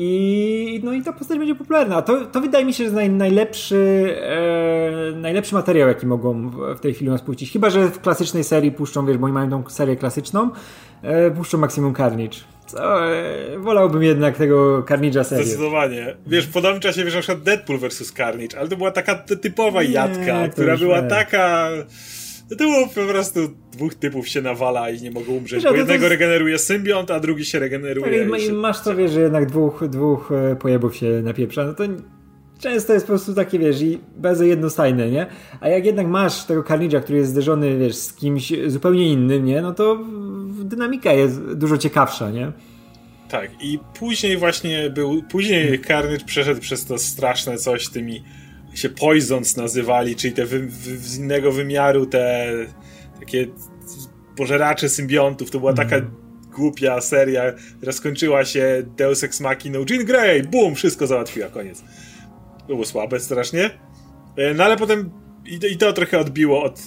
I, no i ta postać będzie popularna. A to, to wydaje mi się, że naj, najlepszy e, najlepszy materiał, jaki mogą w tej chwili nas puścić. Chyba że w klasycznej serii puszczą, wiesz, bo oni mają tą serię klasyczną, e, puszczą Maximum Carnage. Co, e, wolałbym jednak tego Carnage'a serię. Zdecydowanie. Wiesz, w podobnym czasie, wiesz, na przykład Deadpool versus Carnage, ale to była taka typowa jadka, która była nie. taka... To było po prostu dwóch typów się nawala i nie mogą umrzeć, wiesz, bo jednego jest... regeneruje symbiont, a drugi się regeneruje. No i, się... masz to, wiesz, że jednak dwóch, dwóch pojebów się napieprza, no to często jest po prostu takie, wiesz, i bardzo jednostajne, nie? A jak jednak masz tego Carnage'a, który jest zderzony, wiesz, z kimś zupełnie innym, nie? No to dynamika jest dużo ciekawsza, nie? Tak, i później właśnie był, później Carnage przeszedł przez to straszne coś tymi się Poisons nazywali, czyli te wy, wy, z innego wymiaru te takie pożeracze symbiontów. To była taka mm. głupia seria, która skończyła się Deus Ex Machina, Jean Grey, bum, wszystko załatwiła, koniec. To było słabe strasznie. No ale potem i, i to trochę odbiło od,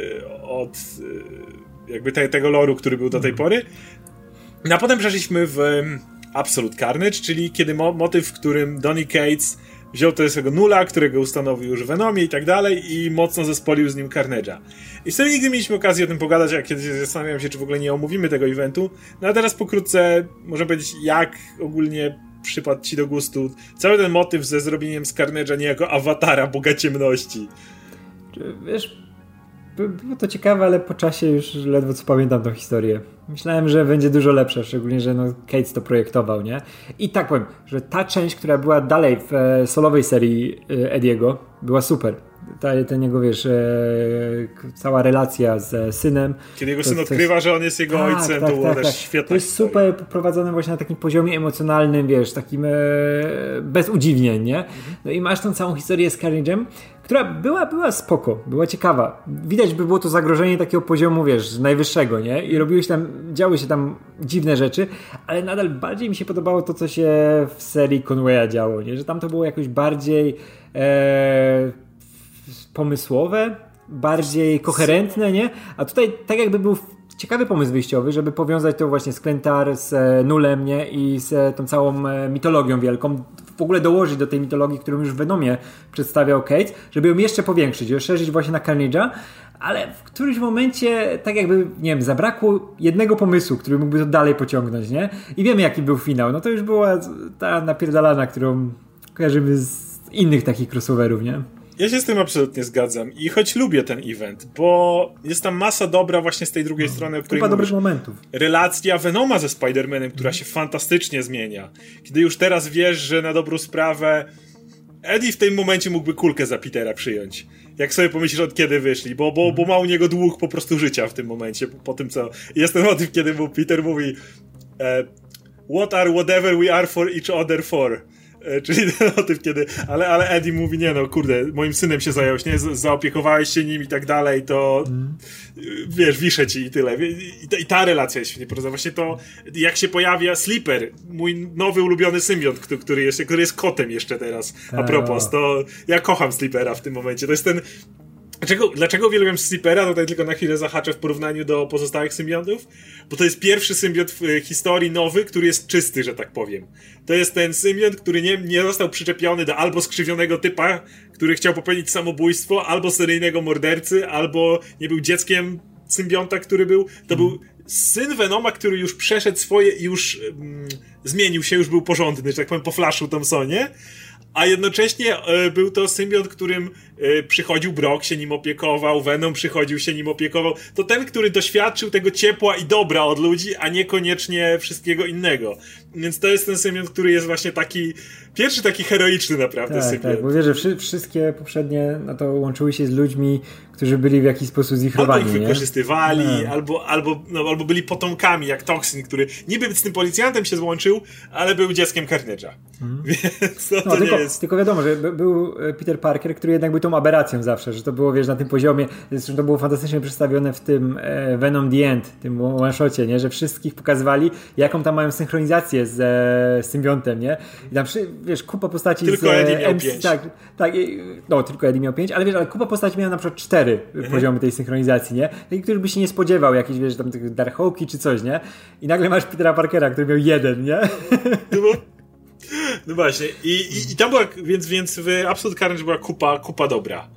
od jakby te, tego loru, który był do tej pory. No a potem przeszliśmy w Absolute Carnage, czyli kiedy mo- motyw, w którym Donny Cates wziął to swego nula, którego ustanowił już w Venomie i tak dalej i mocno zespolił z nim Carnage'a. I wtedy nigdy mieliśmy okazję o tym pogadać, a kiedyś zastanawiam się, czy w ogóle nie omówimy tego eventu. No a teraz pokrótce możemy powiedzieć, jak ogólnie przypadł ci do gustu cały ten motyw ze zrobieniem z Carnage'a niejako awatara Boga Ciemności. Wiesz, było to ciekawe, ale po czasie już ledwo co pamiętam tą historię. Myślałem, że będzie dużo lepsza, szczególnie, że no Cates to projektował, nie? I tak powiem, że ta część, która była dalej w e, solowej serii e, Ediego, była super. Ta, ten jego, wiesz, e, cała relacja z synem. Kiedy jego to, syn odkrywa, jest... że on jest jego tak, ojcem, tak, to było tak, też tak. świetne. To jest historia. Super prowadzone właśnie na takim poziomie emocjonalnym, wiesz, takim e, bez udziwnień, nie? No i masz tą całą historię z Carnage'em, która była, była spoko, była ciekawa. Widać by było to zagrożenie takiego poziomu, wiesz, najwyższego, nie? I robiły się tam, działy się tam dziwne rzeczy, ale nadal bardziej mi się podobało to, co się w serii Conwaya działo, nie? Że tam to było jakoś bardziej e, pomysłowe, bardziej koherentne, nie? A tutaj tak jakby był ciekawy pomysł wyjściowy, żeby powiązać to właśnie z Klyntar, z Nulem, nie? I z tą całą mitologią wielką. W ogóle dołożyć do tej mitologii, którą już w Venomie przedstawiał Cates, żeby ją jeszcze powiększyć, rozszerzyć właśnie na Carnage'a, ale w którymś momencie tak jakby, nie wiem, zabrakło jednego pomysłu, który mógłby to dalej pociągnąć, nie? I wiemy, jaki był finał. No to już była ta napierdalana, którą kojarzymy z innych takich crossoverów, nie? Ja się z tym absolutnie zgadzam i choć lubię ten event, bo jest tam masa dobra właśnie z tej drugiej no, strony, o której dobrych momentów. Relacja Venoma ze Spider-Manem, która się fantastycznie zmienia. Kiedy już teraz wiesz, że na dobrą sprawę Eddie w tym momencie mógłby kulkę za Petera przyjąć. Jak sobie pomyślisz, od kiedy wyszli, bo, bo, bo ma u niego dług po prostu życia w tym momencie, po, po tym co... Jest ten motyw, kiedy mu Peter mówi e, what are whatever we are for each other for. E, czyli ten motyw, kiedy... Ale, ale Eddie mówi, nie no, kurde, moim synem się zająłeś, nie? Zaopiekowałeś się nim i tak dalej, to... Mm. Wiesz, wiszę ci i tyle. I ta, i ta relacja jest świetnie porozmawiana. Właśnie to, jak się pojawia Sleeper, mój nowy ulubiony symbiont, który jest, który jest kotem jeszcze teraz. A propos, to ja kocham Sleepera w tym momencie. To jest ten... Dlaczego, dlaczego uwielbiam Sleepera? Tutaj tylko na chwilę zahaczę w porównaniu do pozostałych symbiontów. Bo to jest pierwszy symbiont w historii nowy, który jest czysty, że tak powiem. To jest ten symbiont, który nie, nie został przyczepiony do albo skrzywionego typa, który chciał popełnić samobójstwo, albo seryjnego mordercy, albo nie był dzieckiem symbionta, który był. To był syn Venoma, który już przeszedł swoje i już mm, zmienił się, już był porządny, że tak powiem, po Flashu Thompsonie. A jednocześnie e, był to symbiont, którym e, przychodził Brock, się nim opiekował, Venom przychodził, się nim opiekował. To ten, który doświadczył tego ciepła i dobra od ludzi, a niekoniecznie wszystkiego innego. Więc to jest ten symbiont, który jest właśnie taki, pierwszy taki heroiczny naprawdę tak, symbiont. Tak, bo wiesz, że wszy- wszystkie poprzednie, no to łączyły się z ludźmi, którzy byli w jakiś sposób zichrowani, albo ich nie? wykorzystywali, no. albo, albo, no, albo byli potomkami, jak Toxin, który niby z tym policjantem się złączył, ale był dzieckiem Carnage'a. Mm. Więc to, no, to tylko, nie jest... tylko wiadomo, że był Peter Parker, który jednak był tą aberracją zawsze, że to było, wiesz, na tym poziomie, zresztą to było fantastycznie przedstawione w tym e, Venom The End, tym one-shocie, nie? Że wszystkich pokazywali, jaką tam mają synchronizację z e, symbiontem, nie? I tam, wiesz, kupa postaci tylko z... Eddie miał M C, pięć. Tak, tak, no, tylko Eddie miał pięć, ale wiesz, ale kupa postaci miała na przykład cztery mhm. poziomy tej synchronizacji, nie? Taki, który by się nie spodziewał, jakiś, wiesz, tam tych Darkhawki czy coś, nie? I nagle masz Petera Parkera, który miał jeden, nie? No, bo... no właśnie, i, i, i tam była, więc, więc w Absolute Carnage była kupa, kupa dobra.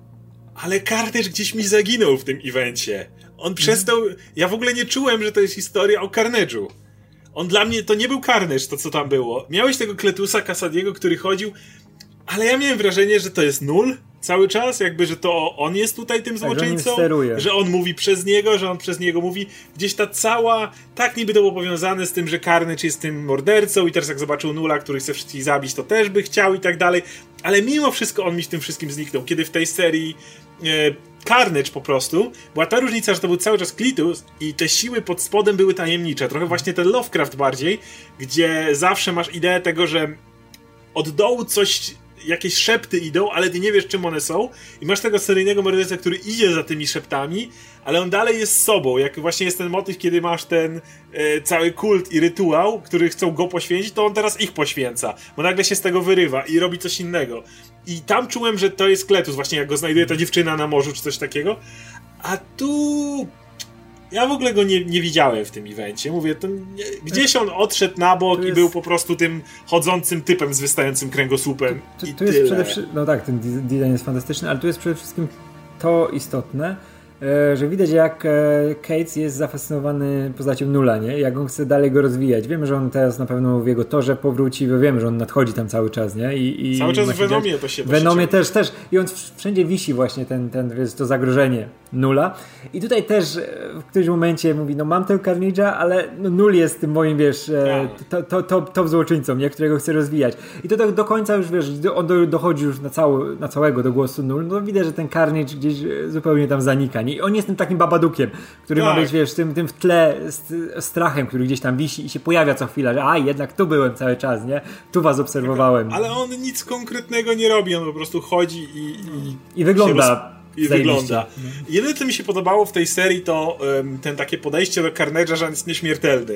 Ale Carnage gdzieś mi zaginął w tym evencie. On przestał, ja w ogóle nie czułem, że to jest historia o Carnage'u. On dla mnie, to nie był Carnage, to co tam było. Miałeś tego Kletusa Casadiego, który chodził, ale ja miałem wrażenie, że to jest nul cały czas, jakby, że to on jest tutaj tym złoczyńcą, tak, że, że on mówi przez niego, że on przez niego mówi. Gdzieś ta cała, tak niby to było powiązane z tym, że Carnage jest tym mordercą i teraz jak zobaczył Nula, który chce wszystkich zabić, to też by chciał i tak dalej, ale mimo wszystko on mi w tym wszystkim zniknął, kiedy w tej serii e, Carnage po prostu, była ta różnica, że to był cały czas Kletus i te siły pod spodem były tajemnicze, trochę właśnie ten Lovecraft bardziej, gdzie zawsze masz ideę tego, że od dołu coś, jakieś szepty idą, ale ty nie wiesz, czym one są i masz tego seryjnego mordercę, który idzie za tymi szeptami, ale on dalej jest sobą, jak właśnie jest ten motyw, kiedy masz ten e, cały kult i rytuał, który chcą go poświęcić, to on teraz ich poświęca, bo nagle się z tego wyrywa i robi coś innego. I tam czułem, że to jest Kletus, właśnie jak go znajduje ta dziewczyna na morzu, czy coś takiego, a tu... Ja w ogóle go nie, nie widziałem w tym evencie. Mówię, to nie, gdzieś on odszedł na bok jest... i był po prostu tym chodzącym typem z wystającym kręgosłupem. Tu, tu, i tu jest tyle. przede wszystkim, no tak, ten design jest fantastyczny, ale tu jest przede wszystkim to istotne, że widać, jak Cates jest zafascynowany postacią Nula, nie? Jak on chce dalej go rozwijać. Wiemy, że on teraz na pewno w jego torze powróci, bo wiemy, że on nadchodzi tam cały czas, nie? I, i cały czas w Venomie to się... W Venomie też, też. I on wszędzie wisi właśnie ten, ten, wiesz, to zagrożenie Nula. I tutaj też w którymś momencie mówi, no mam tego Carnage'a, ale no Nul jest tym moim, wiesz, to, to, to, to złoczyńcą, nie? Którego chcę rozwijać. I to do, do końca już, wiesz, on do, dochodzi już na, cały, na całego do głosu Nul, no widać, że ten Carnage gdzieś zupełnie tam zanika, nie? I on jest tym takim babadukiem, który tak. ma być, wiesz, tym, tym w tle strachem, który gdzieś tam wisi i się pojawia co chwila, że a, jednak tu byłem cały czas, nie? Tu was obserwowałem. Ale on nic konkretnego nie robi, on po prostu chodzi i... I, I wygląda... I wygląda. Jedyne, co mi się podobało w tej serii, to um, ten takie podejście do Carnage'a, że on jest nieśmiertelny.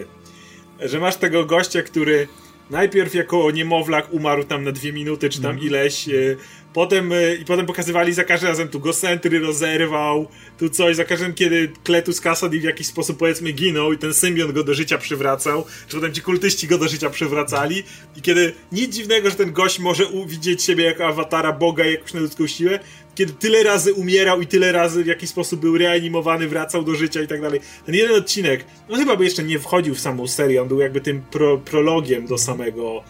Że masz tego gościa, który najpierw jako niemowlak umarł tam na dwie minuty, czy tam mm. ileś, y, potem y, i potem pokazywali za każdym razem, tu go Sentry rozerwał, tu coś, za każdym, kiedy Kletus Kasady w jakiś sposób, powiedzmy, ginął i ten symbiont go do życia przywracał, czy potem ci kultyści go do życia przywracali i kiedy nic dziwnego, że ten gość może widzieć siebie jako awatara Boga i jakąś ludzką siłę, kiedy tyle razy umierał i tyle razy w jakiś sposób był reanimowany, wracał do życia i tak dalej. Ten jeden odcinek, no chyba by jeszcze nie wchodził w samą serię, on był jakby tym pro, prologiem do samego um,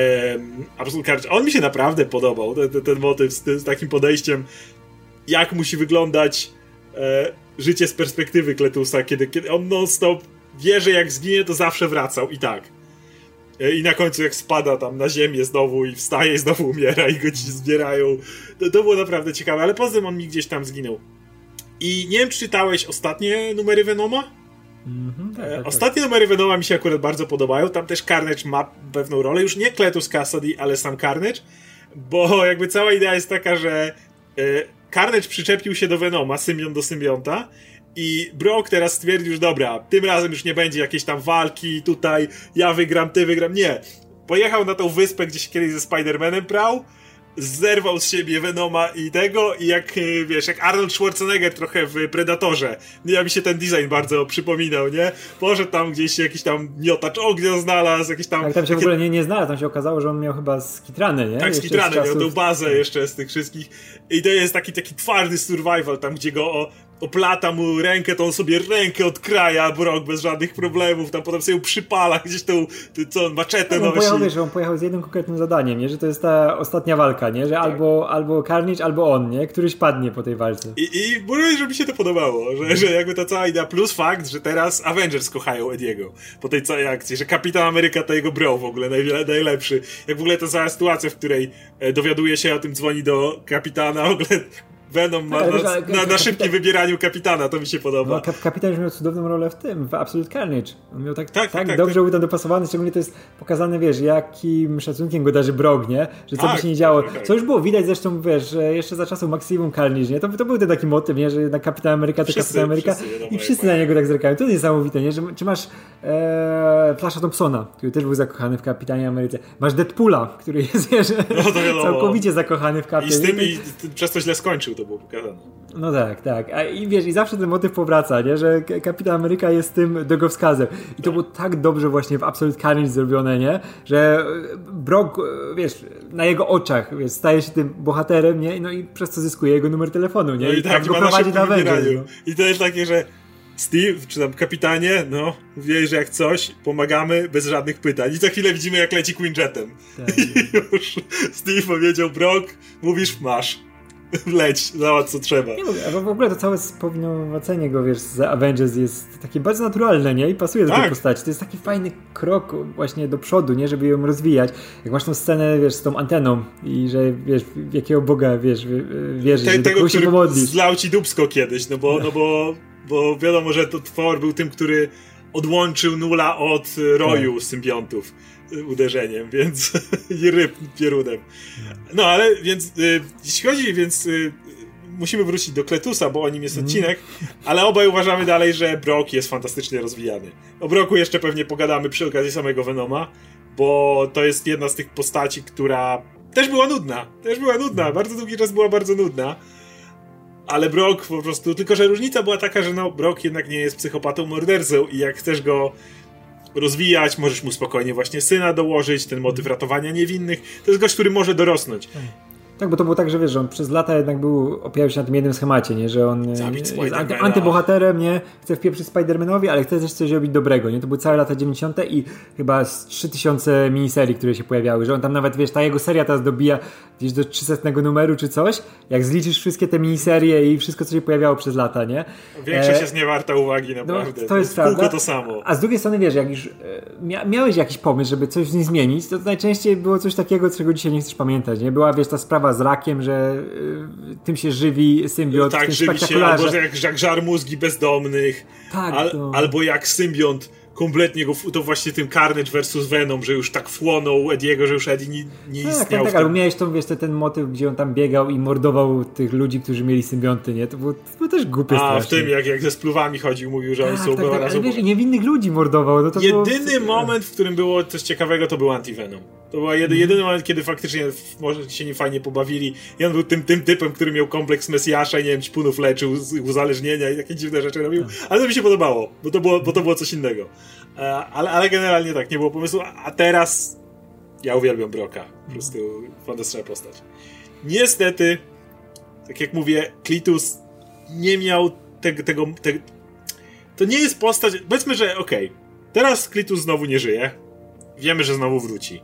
Absolute Carnage. On mi się naprawdę podobał, ten, ten motyw z, z takim podejściem, jak musi wyglądać e, życie z perspektywy Kletusa, kiedy, kiedy on non-stop wie, że jak zginie, to zawsze wracał i tak. I na końcu jak spada tam na ziemię znowu i wstaje i znowu umiera i go ci zbierają. To, to było naprawdę ciekawe, ale poza tym on mi gdzieś tam zginął. I nie wiem, czy czytałeś ostatnie numery Venoma? Mm-hmm, tak, tak, Ostatnie tak. numery Venoma mi się akurat bardzo podobają. Tam też Carnage ma pewną rolę. Już nie Cletus Cassidy, ale sam Carnage. Bo jakby cała idea jest taka, że y, Carnage przyczepił się do Venoma, symbiont do symbionta. I Brock teraz stwierdził, że dobra, tym razem już nie będzie jakiejś tam walki, tutaj ja wygram, ty wygram. Nie. Pojechał na tą wyspę, gdzie się kiedyś ze Spider-Manem prał, zerwał z siebie Venoma i tego i jak, wiesz, jak Arnold Schwarzenegger trochę w Predatorze. Ja mi się ten design bardzo przypominał, nie? Poszedł tam gdzieś jakiś tam miotacz ognia znalazł, jakiś tam... Tak, tam się takie... w ogóle nie, nie znalazł, tam się okazało, że on miał chyba skitrany, nie? Tak, skitrany, miał tą bazę jeszcze z tych wszystkich. I to jest taki, taki twardy survival, tam gdzie go o, oplata mu rękę, to on sobie rękę odkraja, Brock bez żadnych problemów, tam potem sobie ją przypala, gdzieś tą, co on, maczetę no, on nosi. pojechał, wiesz, on pojechał z jednym konkretnym zadaniem, nie? Że to jest ta ostatnia walka, nie? Że tak. albo, albo Carnage, albo on, nie? Któryś padnie po tej walce. I, i mówię, że mi się to podobało, że, że jakby ta cała idea, plus fakt, że teraz Avengers kochają Ediego po tej całej akcji, że Kapitan Ameryka to jego bro w ogóle, najwiele, najlepszy. Jak w ogóle ta cała sytuacja, w której dowiaduje się o tym, dzwoni do kapitana, w ogóle Venom ma tak, na, na, na szybkim wybieraniu kapitana, to mi się podoba. No, kap, kapitan już miał cudowną rolę w tym, w Absolute Carnage. On miał tak, tak, tak, tak dobrze tak. był tam dopasowany, szczególnie to jest pokazane, wiesz, jakim szacunkiem go darzy Brock, nie? Że co tak, by się nie działo. Tak, tak. Co już było widać zresztą, wiesz, że jeszcze za czasów Maximum Carnage, nie? To, to był ten taki motyw, nie? Że na Kapitan Ameryka to wszyscy, Kapitan Ameryka wszyscy, i wszyscy na niego tak zerkają. To jest niesamowite, nie? Że, czy masz e, Flasha Thompsona, który też był zakochany w Kapitanie Ameryce. Masz Deadpoola, który jest, wiesz, no całkowicie zakochany w Kapitanie. I z tym i przez to źle skończył, to było pokazane. No tak, tak. A i wiesz, i zawsze ten motyw powraca, nie? Że Kapitan Ameryka jest tym drogowskazem. I to było tak dobrze właśnie w Absolute Carnage zrobione, nie? Że Brock, wiesz, na jego oczach, wiesz, staje się tym bohaterem, nie? No i przez to zyskuje jego numer telefonu, nie? No i, I tak, tak go prowadzi na Avengers. No. I to jest takie, że Steve, czy tam kapitanie, no, wie, że jak coś, pomagamy bez żadnych pytań. I za chwilę widzimy, jak leci Quinjetem. Tak, I już Steve powiedział, Brock, mówisz, masz. Leć, załatw co trzeba. Nie mówię, w ogóle to całe powinowacenie go, wiesz, z Avengers jest takie bardzo naturalne, nie? I pasuje do tak. tej postaci. To jest taki fajny krok właśnie do przodu, nie? Żeby ją rozwijać. Jak masz tą scenę, wiesz, z tą anteną i że, wiesz, w jakiego Boga, wiesz, wierzysz, Te, że tego, się który pomodlisz. zlał ci dupsko kiedyś, no bo, no bo, bo wiadomo, że to Thor był tym, który odłączył Nula od roju tak. symbiontów uderzeniem, więc i ryb pierunem. No ale więc y, jeśli chodzi, więc y, musimy wrócić do Kletusa, bo o nim jest odcinek, ale obaj uważamy dalej, że Brock jest fantastycznie rozwijany. O Brocku jeszcze pewnie pogadamy przy okazji samego Venoma, bo to jest jedna z tych postaci, która też była nudna. Też była nudna. Bardzo długi czas była bardzo nudna. Ale Brock po prostu, tylko że różnica była taka, że no Brock jednak nie jest psychopatą mordercą i jak chcesz go rozwijać, możesz mu spokojnie właśnie syna dołożyć, ten motyw ratowania niewinnych. To jest gość, który może dorosnąć. Tak, bo to było tak, że wiesz, że on przez lata jednak był, opierał się na tym jednym schemacie, nie? Że on Zabić jest anty, antybohaterem, nie? Chce wpieprzyć Spider-Manowi, ale chce też coś robić dobrego, nie? To były całe lata dziewięćdziesiąte i chyba z trzy tysiące miniserii, które się pojawiały, że on tam nawet, wiesz, ta jego seria teraz dobija gdzieś do trzysetnego numeru czy coś, jak zliczysz wszystkie te miniserie i wszystko, co się pojawiało przez lata, nie? Większość e... jest nie warta uwagi, naprawdę. No, to jest prawda. Kółko to samo. A z drugiej strony, wiesz, jak już mia- miałeś jakiś pomysł, żeby coś z nim zmienić, to najczęściej było coś takiego, czego dzisiaj nie chcesz pamiętać, nie? Była, wiesz, ta sprawa z rakiem, że y, tym się żywi symbiont, tak, tym żywi się, albo że jak, jak żar mózgi bezdomnych, tak, al, to... albo jak symbiont kompletnie go, to właśnie tym Carnage versus Venom, że już tak wchłonął Ediego, że już Eddie nie, nie tak, istniał. Tak, tak, albo miałeś tą, wiesz, ten, ten motyw, gdzie on tam biegał i mordował tych ludzi, którzy mieli symbionty, nie? To było, to było też głupie A, strasznie. w tym, jak, jak ze spluwami chodził, mówił, że tak, oni są tak, tak, razem. Ale wiesz, i niewinnych ludzi mordował. No to jedyny było... moment, w którym było coś ciekawego, to był Anti-Venom. To był jedy, jedyny moment, kiedy faktycznie może się nie fajnie pobawili i on był tym, tym typem, który miał kompleks Mesjasza i nie wiem, ćpunów leczył z uzależnienia i takie dziwne rzeczy robił, ale to mi się podobało, bo to było, bo to było coś innego. Ale, ale generalnie tak, nie było pomysłu, a teraz ja uwielbiam Brocka, po prostu fantastyczna postać. Niestety, tak jak mówię, Cletus nie miał tego, tego te... to nie jest postać, powiedzmy, że okej, okay, teraz Cletus znowu nie żyje, wiemy, że znowu wróci.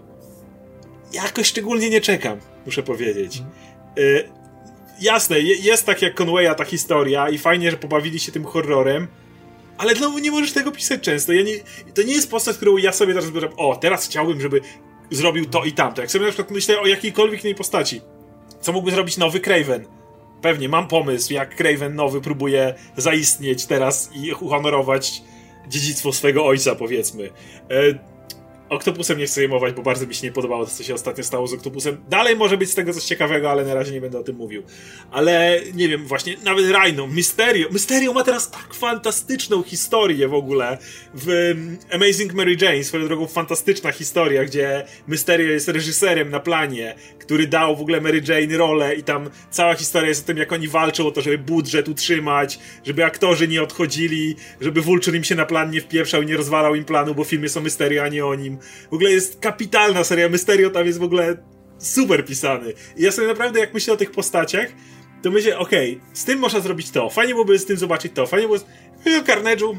Jakoś szczególnie nie czekam, muszę powiedzieć. Y, jasne, jest tak jak Conwaya ta historia i fajnie, że pobawili się tym horrorem, ale no nie możesz tego pisać często. Ja nie, to nie jest postać, którą ja sobie teraz bym, o, teraz chciałbym, żeby zrobił to i tamto. Jak sobie na przykład myślę o jakiejkolwiek innej postaci, co mógłby zrobić nowy Kraven? Pewnie, mam pomysł, jak Kraven nowy próbuje zaistnieć teraz i uhonorować dziedzictwo swego ojca, powiedzmy. E, Oktopusem nie chcę zajmować, bo bardzo mi się nie podobało to, co się ostatnio stało z Oktopusem. Dalej może być z tego coś ciekawego, ale na razie nie będę o tym mówił. Ale, nie wiem, właśnie, nawet Rhino, Mysterio. Mysterio ma teraz tak fantastyczną historię w ogóle w Amazing Mary Jane, swoją drogą fantastyczna historia, gdzie Mysterio jest reżyserem na planie, który dał w ogóle Mary Jane rolę i tam cała historia jest o tym, jak oni walczą o to, żeby budżet utrzymać, żeby aktorzy nie odchodzili, żeby Vulture im się na plan nie wpieprzał i nie rozwalał im planu, bo w filmie są Mysterio, a nie o nim. W ogóle jest kapitalna seria, Mysterio tam jest w ogóle super pisany. I ja sobie naprawdę, jak myślę o tych postaciach, to myślę, okej, okay, z tym można zrobić to, fajnie byłoby z tym zobaczyć to, fajnie byłoby z Carnage'u.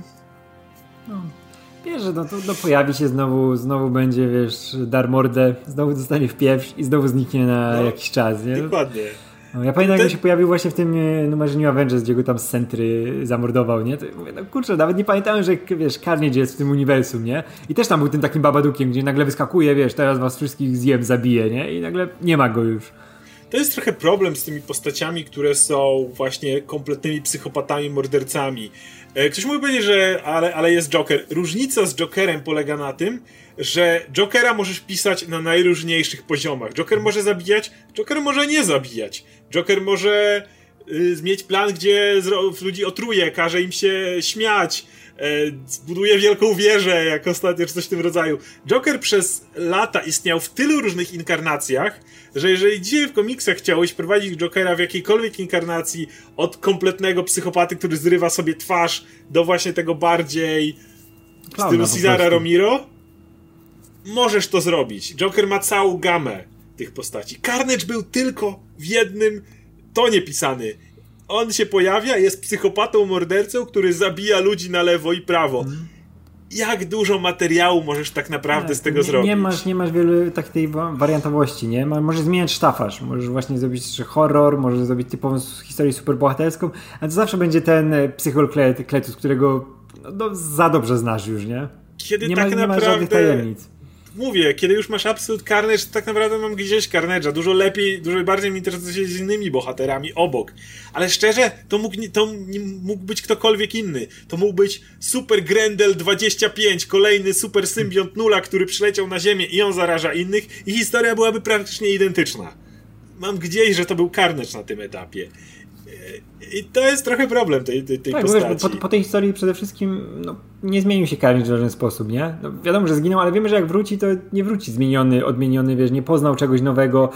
No, wiesz, że no, to, to pojawi się znowu, znowu będzie, wiesz, dar mordę, znowu dostanie w pieprz i znowu zniknie na no, jakiś czas, nie? Dokładnie. No, ja pamiętam, Ten... jak się pojawił właśnie w tym numerze New Avengers, gdzie go tam z Sentry zamordował, nie? To mówię, no kurczę, nawet nie pamiętałem, że, wiesz, Carnage jest w tym uniwersum, nie? I też tam był tym takim babadukiem, gdzie nagle wyskakuje, wiesz, teraz was wszystkich zjem, zabiję, nie? I nagle nie ma go już. To jest trochę problem z tymi postaciami, które są właśnie kompletnymi psychopatami, mordercami. Ktoś mógł powiedzieć, że ale, ale jest Joker. Różnica z Jokerem polega na tym, że Jokera możesz pisać na najróżniejszych poziomach. Joker może zabijać, Joker może nie zabijać. Joker może y, mieć plan, gdzie z, ludzi otruje, każe im się śmiać, y, zbuduje wielką wieżę, jak ostatnio, czy coś w tym rodzaju. Joker przez lata istniał w tylu różnych inkarnacjach, że jeżeli dzisiaj w komiksach chciałeś prowadzić Jokera w jakiejkolwiek inkarnacji, od kompletnego psychopaty, który zrywa sobie twarz, do właśnie tego bardziej w stylu Cesara Romero, możesz to zrobić. Joker ma całą gamę tych postaci. Carnage był tylko w jednym tonie pisany. On się pojawia, jest psychopatą, mordercą, który zabija ludzi na lewo i prawo. Mm. Jak dużo materiału możesz tak naprawdę nie, z tego nie, zrobić? Nie masz, nie masz wielu takiej wariantowości, nie? Możesz zmieniać sztafaż, możesz właśnie zrobić horror, możesz zrobić typową historię superbohaterską, a to zawsze będzie ten psychokletus, którego no, za dobrze znasz już, nie? Kiedy nie tak ma, naprawdę... nie ma żadnych tajemnic. Mówię, kiedy już masz Absolute Carnage, to tak naprawdę mam gdzieś Carnage'a. Dużo lepiej, dużo bardziej mi interesuje się z innymi bohaterami obok. Ale szczerze, to mógł, to mógł być ktokolwiek inny. To mógł być Super Grendel dwadzieścia pięć, kolejny super symbiont Nula, który przyleciał na Ziemię i on zaraża innych i historia byłaby praktycznie identyczna. Mam gdzieś, że to był Carnage na tym etapie. I to jest trochę problem tej, tej, tej tak, postaci. Wiesz, po, po tej historii przede wszystkim no, nie zmienił się Carnage w żaden sposób, nie? No, wiadomo, że zginął, ale wiemy, że jak wróci, to nie wróci zmieniony, odmieniony, wiesz, nie poznał czegoś nowego.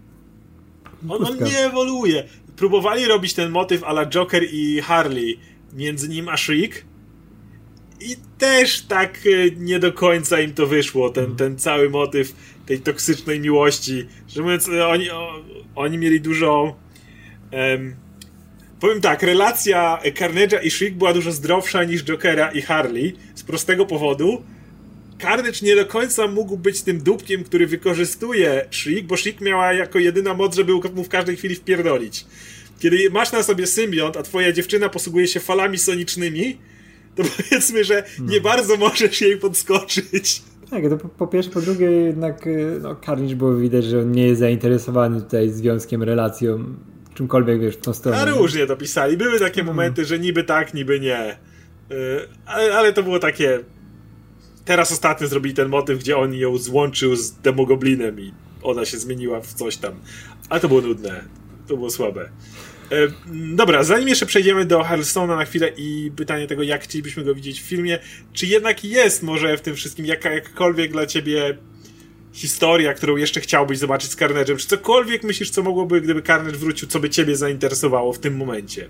On, on nie ewoluuje. Próbowali robić ten motyw a la Joker i Harley między nim a Shriek i też tak nie do końca im to wyszło, ten, ten cały motyw tej toksycznej miłości. Że mówiąc, oni, oni mieli dużo... Um, Powiem tak, relacja Carnage'a i Shriek była dużo zdrowsza niż Jokera i Harley z prostego powodu. Carnage nie do końca mógł być tym dupkiem, który wykorzystuje Shriek, bo Shriek miała jako jedyna moc, żeby mu w każdej chwili wpierdolić. Kiedy masz na sobie symbiont, a twoja dziewczyna posługuje się falami sonicznymi, to powiedzmy, że nie no. bardzo możesz jej podskoczyć. Tak, to po, po pierwsze, po drugie jednak no, Carnage było widać, że on nie jest zainteresowany tutaj związkiem, relacją, czymkolwiek, wiesz, w tą stronę. A różnie to pisali. Były takie hmm. momenty, że niby tak, niby nie. Yy, ale, ale to było takie... Teraz ostatnio zrobili ten motyw, gdzie on ją złączył z Demogoblinem i ona się zmieniła w coś tam. Ale to było nudne. To było słabe. Yy, dobra, zanim jeszcze przejdziemy do Hearthstone'a na chwilę i pytanie tego, jak chcielibyśmy go widzieć w filmie, czy jednak jest może w tym wszystkim jaka, jakakolwiek dla ciebie historia, którą jeszcze chciałbyś zobaczyć z Carnage'em, czy cokolwiek myślisz, co mogłoby, gdyby Carnage wrócił, co by ciebie zainteresowało w tym momencie?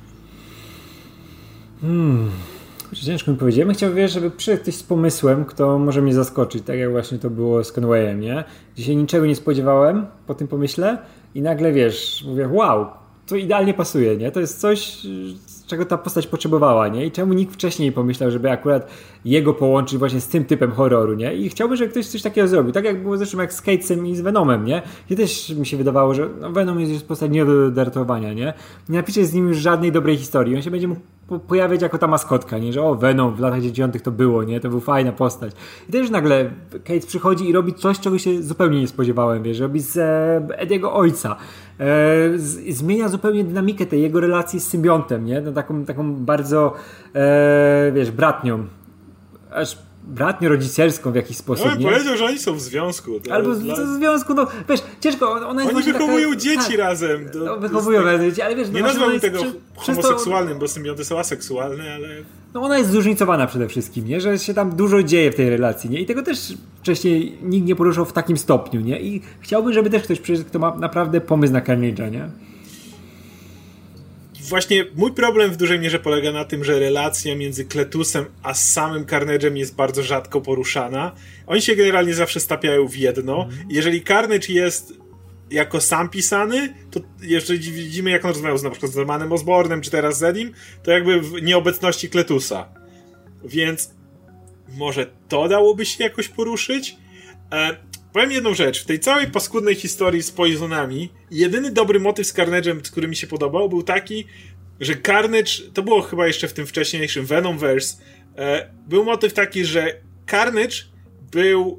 Hmm... Ciężko mi powiedzieć. Ja bym chciał, wiesz, żeby przyszedł ktoś z pomysłem, kto może mnie zaskoczyć, tak jak właśnie to było z Conwayem, nie? Gdzie się niczego nie spodziewałem po tym pomyśle i nagle, wiesz, mówię, wow, to idealnie pasuje, nie? To jest coś, czego ta postać potrzebowała, nie? I czemu nikt wcześniej pomyślał, żeby akurat jego połączyć właśnie z tym typem horroru, nie? I chciałbym, żeby ktoś coś takiego zrobił. Tak jak było zresztą jak z Catesem i z Venomem, nie? I też mi się wydawało, że no, Venom jest już postać nie do dartowania, nie? Nie napisze z nim już żadnej dobrej historii. On się będzie mógł pojawiać jako ta maskotka, nie? Że o, Venom w latach dziewięćdziesiątych to było, nie? To był fajna postać. I też nagle Cage przychodzi i robi coś, czego się zupełnie nie spodziewałem, wiesz? Robi z e, Ediego ojca. E, z, zmienia zupełnie dynamikę tej jego relacji z symbiontem, nie? No, taką, taką bardzo, e, wiesz, bratnią. Aż bratnią rodzicielską w jakiś sposób. No, nie? Powiedział, że oni są w związku. To Albo dla... w związku, no wiesz, ciężko. Ona jest oni wychowują taka, dzieci tak, razem. To, no, wychowują tak... razem dzieci, ale wiesz... Nie no, nazwałbym tego przy, homoseksualnym, to... bo symbionty są aseksualne, ale... No ona jest zróżnicowana przede wszystkim, nie? Że się tam dużo dzieje w tej relacji, nie? I tego też wcześniej nikt nie poruszał w takim stopniu, nie? I chciałbym, żeby też ktoś przyszedł, kto ma naprawdę pomysł na Carnage'a, nie? Właśnie mój problem w dużej mierze polega na tym, że relacja między Kletusem a samym Carnage'em jest bardzo rzadko poruszana. Oni się generalnie zawsze stapiają w jedno. Mm. Jeżeli Carnage jest jako sam pisany, to jeżeli widzimy, jak on rozmawiał z, na przykład z Normanem Osbornem, czy teraz z Edim, to jakby w nieobecności Kletusa. Więc może to dałoby się jakoś poruszyć? E, powiem jedną rzecz. W tej całej paskudnej historii z Poisonami jedyny dobry motyw z Carnage'em, który mi się podobał, był taki, że Carnage, to było chyba jeszcze w tym wcześniejszym Venomverse, e, był motyw taki, że Carnage był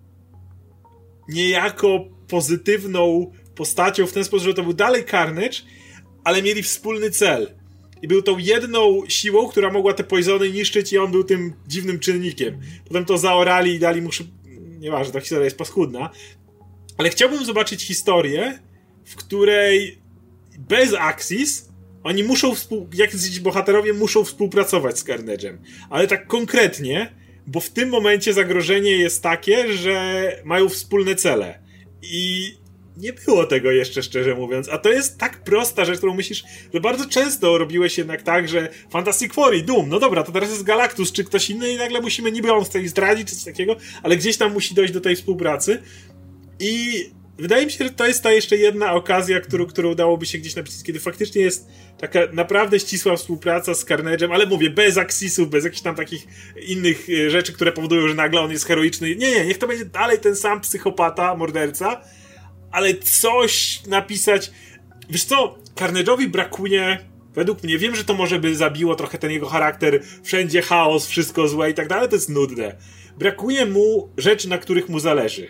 niejako pozytywną postacią w ten sposób, że to był dalej Carnage, ale mieli wspólny cel. I był tą jedną siłą, która mogła te Poisony niszczyć i on był tym dziwnym czynnikiem. Potem to zaorali i dali mu... Szyb... Nieważne, ta historia jest paskudna. Ale chciałbym zobaczyć historię, w której bez Axis oni muszą współ... jakiś bohaterowie muszą współpracować z Carnage'em. Ale tak konkretnie, bo w tym momencie zagrożenie jest takie, że mają wspólne cele. I nie było tego jeszcze, szczerze mówiąc. A to jest tak prosta rzecz, którą myślisz, że bardzo często robiłeś jednak tak, że Fantastic Four i Doom, no dobra, to teraz jest Galactus czy ktoś inny i nagle musimy, niby on chce ich zdradzić czy coś takiego, ale gdzieś tam musi dojść do tej współpracy. I wydaje mi się, że to jest ta jeszcze jedna okazja, którą, którą udałoby się gdzieś napisać, kiedy faktycznie jest taka naprawdę ścisła współpraca z Carnage'em, ale mówię, bez Axisów, bez jakichś tam takich innych rzeczy, które powodują, że nagle on jest heroiczny. Nie, nie, niech to będzie dalej ten sam psychopata, morderca, ale coś napisać... Wiesz co, Carnage'owi brakuje, według mnie, wiem, że to może by zabiło trochę ten jego charakter, wszędzie chaos, wszystko złe i tak dalej, to jest nudne. Brakuje mu rzeczy, na których mu zależy.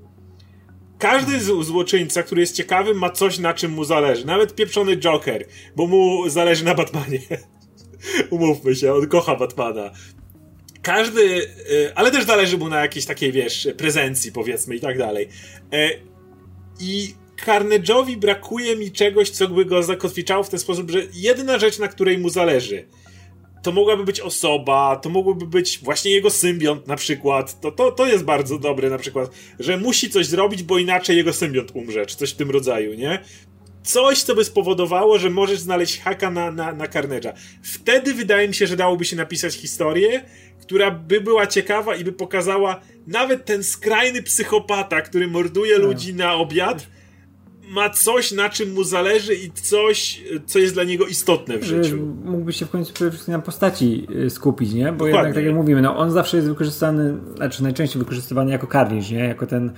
Każdy z- złoczyńca, który jest ciekawy, ma coś, na czym mu zależy. Nawet pieprzony Joker, bo mu zależy na Batmanie. Umówmy się, on kocha Batmana. Każdy, ale też zależy mu na jakiejś takiej, wiesz, prezencji, powiedzmy, i tak dalej. I Carnage'owi brakuje mi czegoś, co by go zakotwiczało w ten sposób, że jedyna rzecz, na której mu zależy, to mogłaby być osoba, to mógłby być właśnie jego symbiont na przykład. To, to, to jest bardzo dobre na przykład, że musi coś zrobić, bo inaczej jego symbiont umrze, czy coś w tym rodzaju, nie? Coś, co by spowodowało, że możesz znaleźć haka na, na, na Carnage'a. Wtedy wydaje mi się, że dałoby się napisać historię, która by była ciekawa i by pokazała nawet ten skrajny psychopata, który morduje no. ludzi na obiad, ma coś, na czym mu zależy i coś, co jest dla niego istotne w życiu. Mógłby się w końcu przede wszystkim na postaci skupić, nie? Bo Dokładnie. Jednak, tak jak mówimy, no on zawsze jest wykorzystany, znaczy najczęściej wykorzystywany jako Carnage, nie? Jako ten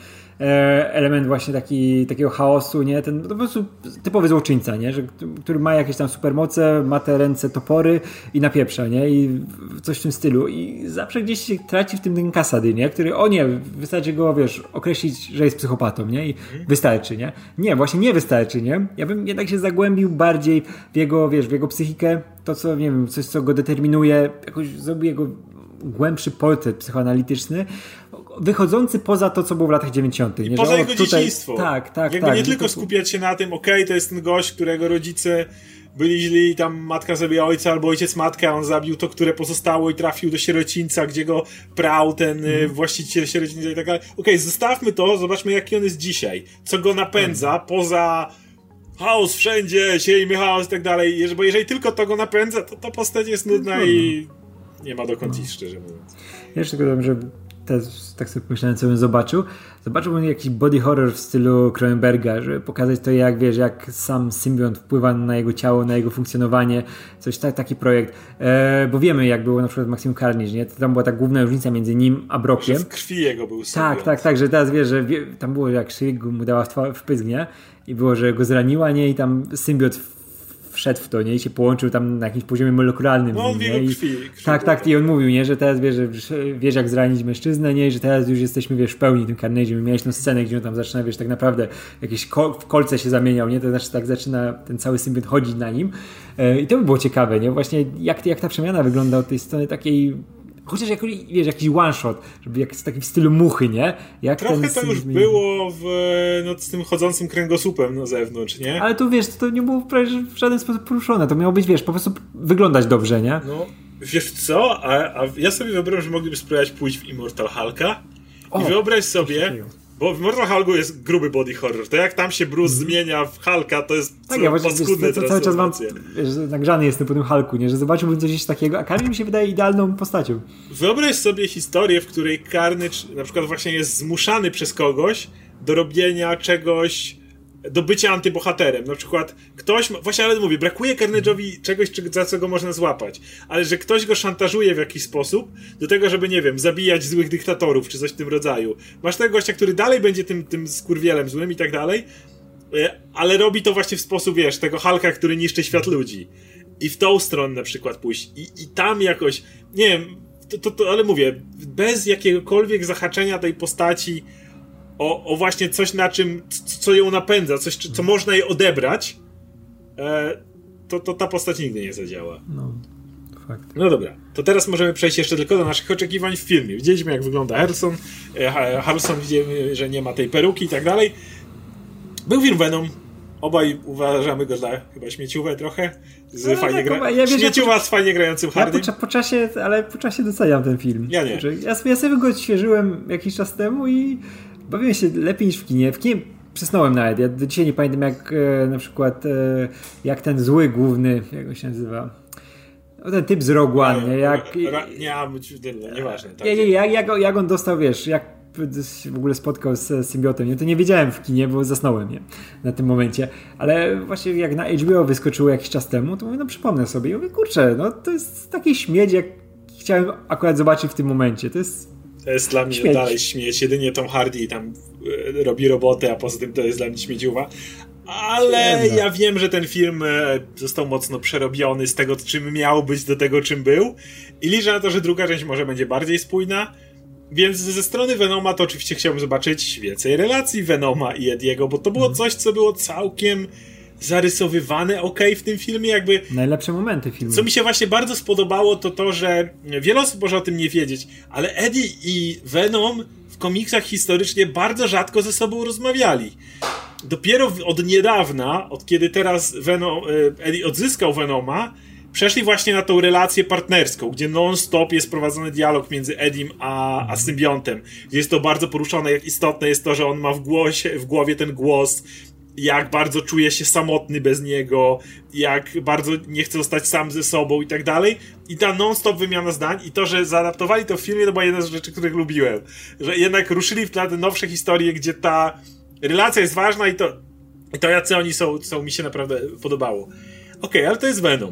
e, element właśnie taki, takiego chaosu, nie? Ten po prostu typowy złoczyńca, nie? Że, który ma jakieś tam supermoce, ma te ręce topory i napieprza, nie? I coś w tym stylu. I zawsze gdzieś się traci w tym ten Kasady, nie? Który, o nie, wystarczy go, wiesz, określić, że jest psychopatą, nie? I hmm. wystarczy, nie? Nie, właśnie nie wystarczy, nie? Ja bym jednak się zagłębił bardziej w jego, wiesz, w jego psychikę, to co, nie wiem, coś, co go determinuje, jakoś zrobił jego głębszy portret psychoanalityczny, wychodzący poza to, co było w latach dziewięćdziesiątych. I nie? poza Że, jego tutaj... dzieciństwo. Tak, tak, Jakby tak. nie tylko to... skupiać się na tym, okej, okay, to jest ten gość, którego rodzice byli źli, tam matka zabiła ojca, albo ojciec matkę, a on zabił to, które pozostało i trafił do sierocińca, gdzie go prał ten mm. właściciel sierocińca i tak dalej. Okej, okay, zostawmy to, zobaczmy, jaki on jest dzisiaj. Co go napędza, mm. poza chaos wszędzie, siejmy chaos i tak dalej. Bo jeżeli tylko to go napędza, to ta postać jest nudna no. i nie ma dokąd no. iść, szczerze mówiąc. Ja jeszcze tylko że też, tak sobie pomyślałem, co bym zobaczył. Zobaczyłbym jakiś body horror w stylu Cronenberga, żeby pokazać to, jak wiesz, jak sam symbiont wpływa na jego ciało, na jego funkcjonowanie. Coś tak, taki projekt. E, bo wiemy, jak było na przykład Maximum Carnage, nie? Tam była ta główna różnica między nim a Brockiem. Że w krwi jego był symbiont. Tak, tak, tak, że teraz wiesz, że wie, tam było, jak szyjek mu dała w, twa- w pysk, nie? I było, że go zraniła, nie? I tam symbiont wszedł w to, nie? I się połączył tam na jakimś poziomie molekularnym. No on w jego krwi, krwi. Tak, tak, i on mówił, nie? Że teraz wiesz, wiesz jak zranić mężczyznę, nie? I że teraz już jesteśmy, wiesz, w pełni tym Carnage'em. Miałeś tą scenę, gdzie on tam zaczyna, wiesz, tak naprawdę jakieś kol- w kolce się zamieniał, nie? To znaczy tak zaczyna ten cały symbiont chodzić na nim. I to by było ciekawe, nie? Właśnie jak, jak ta przemiana wygląda od tej strony takiej, chociaż jak, wiesz, jakiś one shot, żeby jak w takim stylu muchy, nie? Jak trochę ten to już zmieni... było w, no, z tym chodzącym kręgosłupem na zewnątrz, nie? Ale tu wiesz, to nie było w żaden sposób poruszone, to miało być, wiesz, po prostu wyglądać dobrze, nie? No, wiesz co? A, a ja sobie wyobrażam, że mogliby spróbować pójść w Immortal Hulka i wyobraź sobie, bo w Immortal Hulku jest gruby body horror. To jak tam się Bruce mm. zmienia w Hulka, to jest tak, ja paskudne to cały czas mam, wiesz, nagrzany jestem po tym Hulku, nie? Że zobaczyłbym coś takiego, a Carnage mi się wydaje idealną postacią. Wyobraź sobie historię, w której Carnage na przykład właśnie jest zmuszany przez kogoś do robienia czegoś, do bycia antybohaterem. Na przykład ktoś, właśnie ale mówię, brakuje Carnage'owi czegoś, za co go można złapać, ale że ktoś go szantażuje w jakiś sposób do tego, żeby, nie wiem, zabijać złych dyktatorów, czy coś w tym rodzaju. Masz tego gościa, który dalej będzie tym, tym skurwielem złym i tak dalej, ale robi to właśnie w sposób, wiesz, tego Hulka, który niszczy świat ludzi. I w tą stronę na przykład pójść. I, i tam jakoś, nie wiem, to, to, to, ale mówię, bez jakiegokolwiek zahaczenia tej postaci O, o właśnie coś, na czym, co ją napędza, coś, co można jej odebrać, e, to, to ta postać nigdy nie zadziała. No, fakt. No dobra, to teraz możemy przejść jeszcze tylko do naszych oczekiwań w filmie. Widzieliśmy, jak wygląda Harrison, e, Harrison, widzimy, że nie ma tej peruki i tak dalej. Był film Venom. Obaj uważamy go za chyba śmieciuwe trochę. Z no, fajnie tak, gra... ja śmieciuwa ja po... z fajnie grającym Hardym. Ja po, po czasie, ale po czasie doceniam ten film. Ja nie. Ja, ja sobie go odświeżyłem jakiś czas temu i bawiłem się lepiej niż w kinie. W kinie przysnąłem nawet. Ja do dzisiaj nie pamiętam jak e, na przykład e, jak ten zły główny, jak go się nazywa, no, ten typ z Rogue One, nie? Jak, ra, nie, nie, nieważne. Tak. Nie, nie, jak, jak, jak on dostał, wiesz, jak w ogóle spotkał z symbiotem, nie? To nie wiedziałem w kinie, bo zasnąłem, nie? Na tym momencie. Ale właśnie jak na H B O wyskoczyło jakiś czas temu, to mówię, no przypomnę sobie. I mówię, kurczę, no to jest taki śmieć, jak chciałem akurat zobaczyć w tym momencie. To jest To jest dla mnie śmieć. Dalej śmieć. Jedynie Tom Hardy tam y, robi robotę, a poza tym to jest dla mnie śmieciuwa. Ale Świetna. Ja wiem, że ten film został mocno przerobiony z tego, czym miał być, do tego, czym był. I liczę na to, że druga część może będzie bardziej spójna. Więc ze strony Venoma to oczywiście chciałbym zobaczyć więcej relacji Venoma i Ediego, bo to było mm. coś, co było całkiem zarysowywane okej w tym filmie, jakby... Najlepsze momenty filmu. Co mi się właśnie bardzo spodobało, to to, że wiele osób może o tym nie wiedzieć, ale Eddie i Venom w komiksach historycznie bardzo rzadko ze sobą rozmawiali. Dopiero od niedawna, od kiedy teraz Venom, Eddie odzyskał Venoma, przeszli właśnie na tą relację partnerską, gdzie non-stop jest prowadzony dialog między Edim a, a symbiontem. Gdzie jest to bardzo poruszone, jak istotne jest to, że on ma w, głosie, w głowie ten głos, jak bardzo czuje się samotny bez niego, jak bardzo nie chce zostać sam ze sobą i tak dalej. I ta non-stop wymiana zdań i to, że zaadaptowali to w filmie, to była jedna z rzeczy, których lubiłem. Że jednak ruszyli w te nowsze historie, gdzie ta relacja jest ważna i to, i to jacy oni są, są, mi się naprawdę podobało. Okej, okay, ale to jest Venom.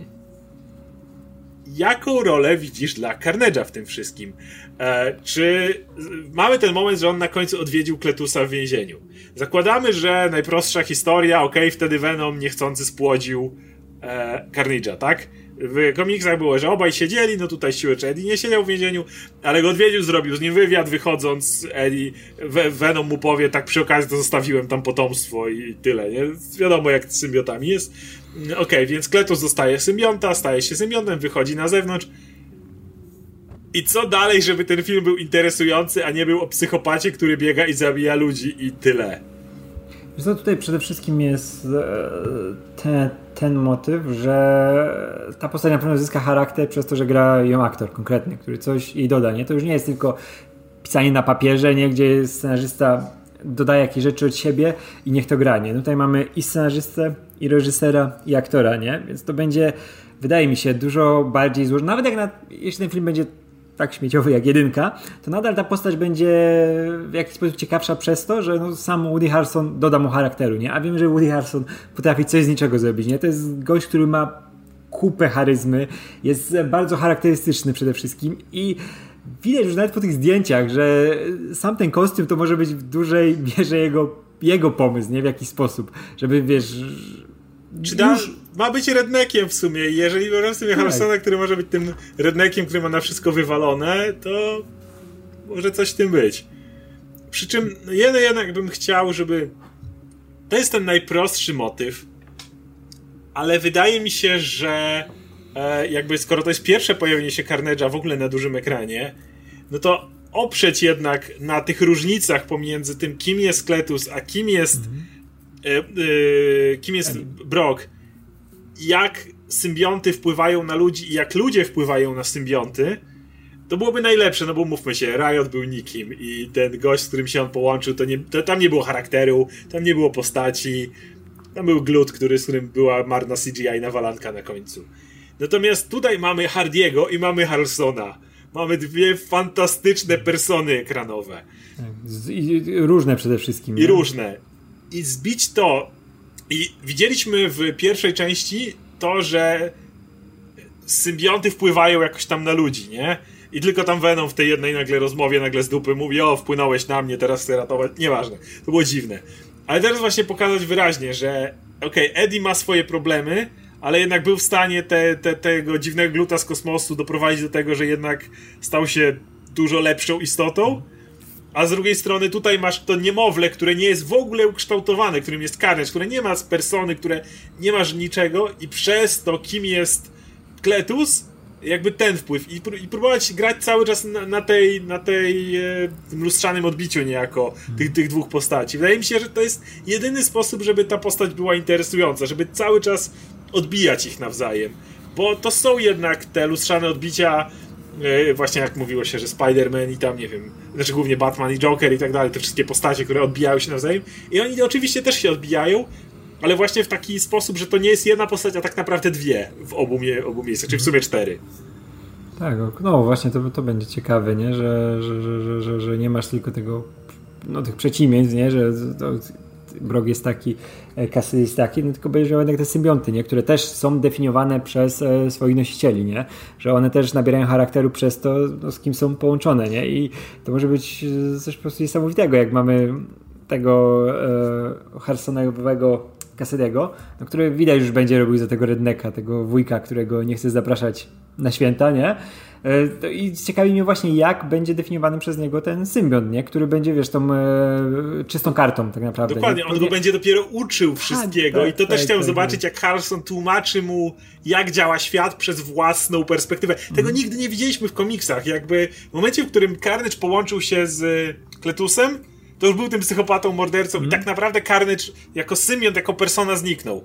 Jaką rolę widzisz dla Carnage'a w tym wszystkim? E, czy mamy ten moment, że on na końcu odwiedził Kletusa w więzieniu? Zakładamy, że najprostsza historia, okej, okay, wtedy Venom niechcący spłodził e, Carnage'a, tak? W komiksach było, że obaj siedzieli, no tutaj siłę czy Eddie nie siedział w więzieniu, ale go odwiedził, zrobił z nim wywiad, wychodząc Eddie, Venom mu powie, tak przy okazji to zostawiłem tam potomstwo i tyle, nie? Wiadomo jak z symbiotami jest. Okej, okay, więc Kletus zostaje symbionta, staje się symbiontem, wychodzi na zewnątrz. I co dalej, żeby ten film był interesujący, a nie był o psychopacie, który biega i zabija ludzi i tyle? Wiesz co, tutaj przede wszystkim jest ten, ten motyw, że ta postać na pewno zyska charakter przez to, że gra ją aktor konkretny, który coś jej doda, nie? To już nie jest tylko pisanie na papierze, nie? Gdzie scenarzysta dodaje jakieś rzeczy od siebie i niech to gra, nie? Tutaj mamy i scenarzystę, i reżysera, i aktora, nie? Więc to będzie, wydaje mi się, dużo bardziej złożone. Nawet jak na, jeśli ten film będzie tak śmieciowy jak jedynka, to nadal ta postać będzie w jakiś sposób ciekawsza przez to, że no, sam Woody Harrelson doda mu charakteru, nie? A wiem, że Woody Harrelson potrafi coś z niczego zrobić, nie? To jest gość, który ma kupę charyzmy, jest bardzo charakterystyczny przede wszystkim i widać już nawet po tych zdjęciach, że sam ten kostium to może być w dużej mierze jego, jego pomysł, nie? W jakiś sposób, żeby, wiesz, Czy da, już... ma być redneckiem w sumie. Jeżeli biorę w sumie tak. Harrisona, który może być tym redneckiem, który ma na wszystko wywalone, to może coś w tym być. Przy czym no jeden jednak bym chciał, żeby... To jest ten najprostszy motyw, ale wydaje mi się, że e, jakby skoro to jest pierwsze pojawienie się Carnage'a w ogóle na dużym ekranie, no to oprzeć jednak na tych różnicach pomiędzy tym, kim jest Cletus, a kim jest mm-hmm. e, e, kim jest Brock, jak symbionty wpływają na ludzi i jak ludzie wpływają na symbionty, to byłoby najlepsze, no bo mówmy się, Riot był nikim i ten gość, z którym się on połączył, to, nie, to tam nie było charakteru, tam nie było postaci, tam był Glut, który, z którym była marna C G I nawalanka na końcu. Natomiast tutaj mamy Hardiego i mamy Harrisona. Mamy dwie fantastyczne persony ekranowe. I różne przede wszystkim. I nie? różne. I zbić to. I widzieliśmy w pierwszej części to, że symbionty wpływają jakoś tam na ludzi, nie? I tylko tam Venom w tej jednej nagle rozmowie nagle z dupy mówi: o, wpłynąłeś na mnie, teraz chcę ratować. Nieważne. To było dziwne. Ale teraz właśnie pokazać wyraźnie, że okej, okay, Eddie ma swoje problemy, ale jednak był w stanie te, te, tego dziwnego Gluta z kosmosu doprowadzić do tego, że jednak stał się dużo lepszą istotą. A z drugiej strony tutaj masz to niemowlę, które nie jest w ogóle ukształtowane, którym jest Carnage, które nie ma persony, które nie masz niczego i przez to, kim jest Cletus, jakby ten wpływ i, pró- i próbować grać cały czas na, na tej, na tej e, lustrzanym odbiciu niejako tych, tych dwóch postaci. Wydaje mi się, że to jest jedyny sposób, żeby ta postać była interesująca, żeby cały czas odbijać ich nawzajem, bo to są jednak te lustrzane odbicia, e, właśnie jak mówiło się, że Spider-Man i tam, nie wiem, znaczy głównie Batman i Joker i tak dalej, te wszystkie postacie, które odbijają się nawzajem i oni oczywiście też się odbijają, ale właśnie w taki sposób, że to nie jest jedna postać, a tak naprawdę dwie w obu, mie- obu miejscach, czyli w sumie cztery. Tak, no właśnie to, to będzie ciekawe, nie? Że, że, że, że, że nie masz tylko tego, no tych przeciwieństw, nie? Że to, Brock jest taki, Cassidy jest taki, no tylko będziesz miał jednak te symbionty, nie? Które też są definiowane przez e, swoich nosicieli, nie? Że one też nabierają charakteru przez to, no, z kim są połączone, nie? I to może być coś po prostu niesamowitego, jak mamy tego e, Harrisonowego Cassidy'ego, no, który widać już będzie robił za tego rednecka, tego wujka, którego nie chce zapraszać na święta, nie? E, I ciekawi mnie właśnie, jak będzie definiowany przez niego ten symbiont, nie? Który będzie, wiesz, tą e, czystą kartą tak naprawdę. Dokładnie, nie? on go będzie dopiero uczył wszystkiego tak, i to tak, też tak, chciałem tak, zobaczyć, tak. Jak Harrison tłumaczy mu, jak działa świat przez własną perspektywę. Tego mm. nigdy nie widzieliśmy w komiksach. Jakby w momencie, w którym Carnage połączył się z Cletusem, to już był tym psychopatą, mordercą mm. i tak naprawdę Carnage jako symbiont, jako persona zniknął.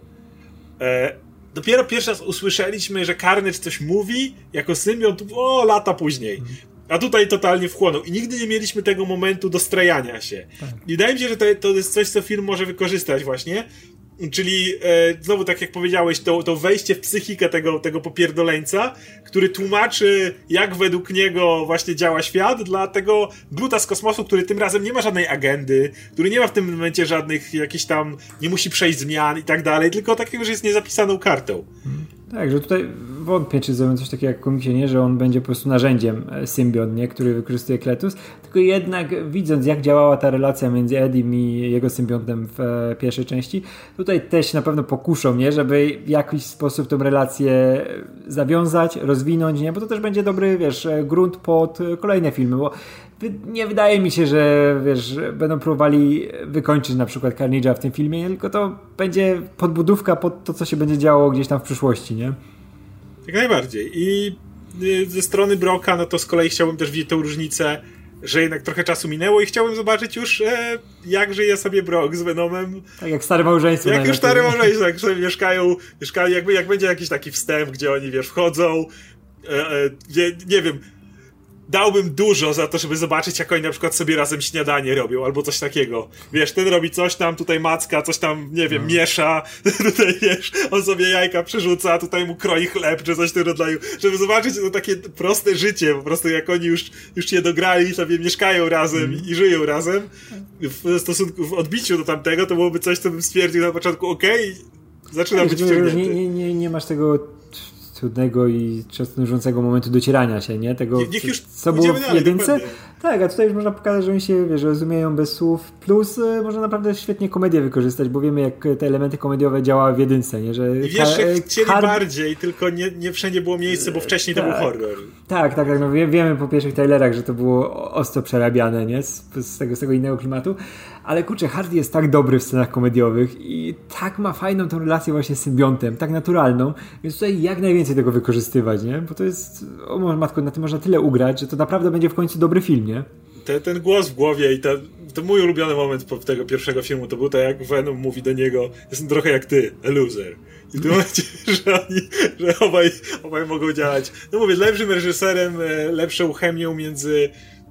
E, dopiero pierwszy raz usłyszeliśmy, że Carnage coś mówi jako symbiont, o, lata później. Mm. A tutaj totalnie wchłonął. I nigdy nie mieliśmy tego momentu dostrajania się. Tak. I wydaje mi się, że to, to jest coś, co film może wykorzystać właśnie. Czyli e, znowu, tak jak powiedziałeś, to, to wejście w psychikę tego, tego popierdoleńca, który tłumaczy, jak według niego właśnie działa świat, dla tego Gluta z kosmosu, który tym razem nie ma żadnej agendy, który nie ma w tym momencie żadnych jakichś tam, nie musi przejść zmian i tak dalej, tylko takiego, że jest niezapisaną kartą. Tak, że tutaj wątpię, czy zrobią coś takiego jak w komiksie, nie? Że on będzie po prostu narzędziem symbiont, nie? Który wykorzystuje Cletus, tylko jednak widząc, jak działała ta relacja między Edim i jego symbiontem w e, pierwszej części, tutaj też na pewno pokuszą, nie? Żeby w jakiś sposób tą relację zawiązać, rozwinąć, nie? Bo to też będzie dobry, wiesz, grunt pod kolejne filmy, bo nie wydaje mi się, że wiesz, będą próbowali wykończyć na przykład Carnage'a w tym filmie, tylko to będzie podbudówka pod to, co się będzie działo gdzieś tam w przyszłości, nie? Jak najbardziej. I ze strony Brocka, no to z kolei chciałbym też widzieć tę różnicę, że jednak trochę czasu minęło i chciałbym zobaczyć już, e, jak żyje sobie Brock z Venomem. Tak jak stare małżeństwo. Jak już stare małżeństwo, jak sobie mieszkają, mieszkają jakby, jak będzie jakiś taki wstęp, gdzie oni, wiesz, wchodzą, e, e, gdzie, nie wiem, dałbym dużo za to, żeby zobaczyć, jak oni na przykład sobie razem śniadanie robią, albo coś takiego. Wiesz, ten robi coś tam, tutaj macka, coś tam, nie wiem, no. miesza, tutaj, wiesz, on sobie jajka przerzuca, tutaj mu kroi chleb, czy coś w tym rodzaju, żeby zobaczyć to takie proste życie, po prostu jak oni już, już się dograli, sobie mieszkają razem mm. i żyją razem, w stosunku, w odbiciu do tamtego, to byłoby coś, co bym stwierdził na początku, okej, okay, zaczynam być wciągnięty. Nie, nie, nie, nie masz tego trudnego i często nużącego momentu docierania się, nie? Tego, Nie, niech już co było w jedynce, Tak, a tutaj już można pokazać, że oni się, wiesz, rozumieją bez słów, plus y, można naprawdę świetnie komedię wykorzystać, bo wiemy, jak te elementy komediowe działały w jedynce, nie? Że I wiesz, że chcieli hard... bardziej, tylko nie, nie wszędzie było miejsce, bo wcześniej tak, to był horror. Tak, tak, tak, no wie, wiemy po pierwszych trailerach, że to było ostro przerabiane, nie? Z, z, tego, z tego innego klimatu, ale kurczę, Hardy jest tak dobry w scenach komediowych i tak ma fajną tą relację właśnie z symbiontem, tak naturalną, więc tutaj jak najwięcej tego wykorzystywać, nie? Bo to jest, o matko, na tym można tyle ugrać, że to naprawdę będzie w końcu dobry film, nie? Ten, ten głos w głowie i ten, to mój ulubiony moment tego pierwszego filmu to był to, jak Venom mówi do niego, jestem trochę jak ty, a loser. I w tym momencie, że oni, że obaj, obaj mogą działać. No mówię, lepszym reżyserem, lepszą chemią między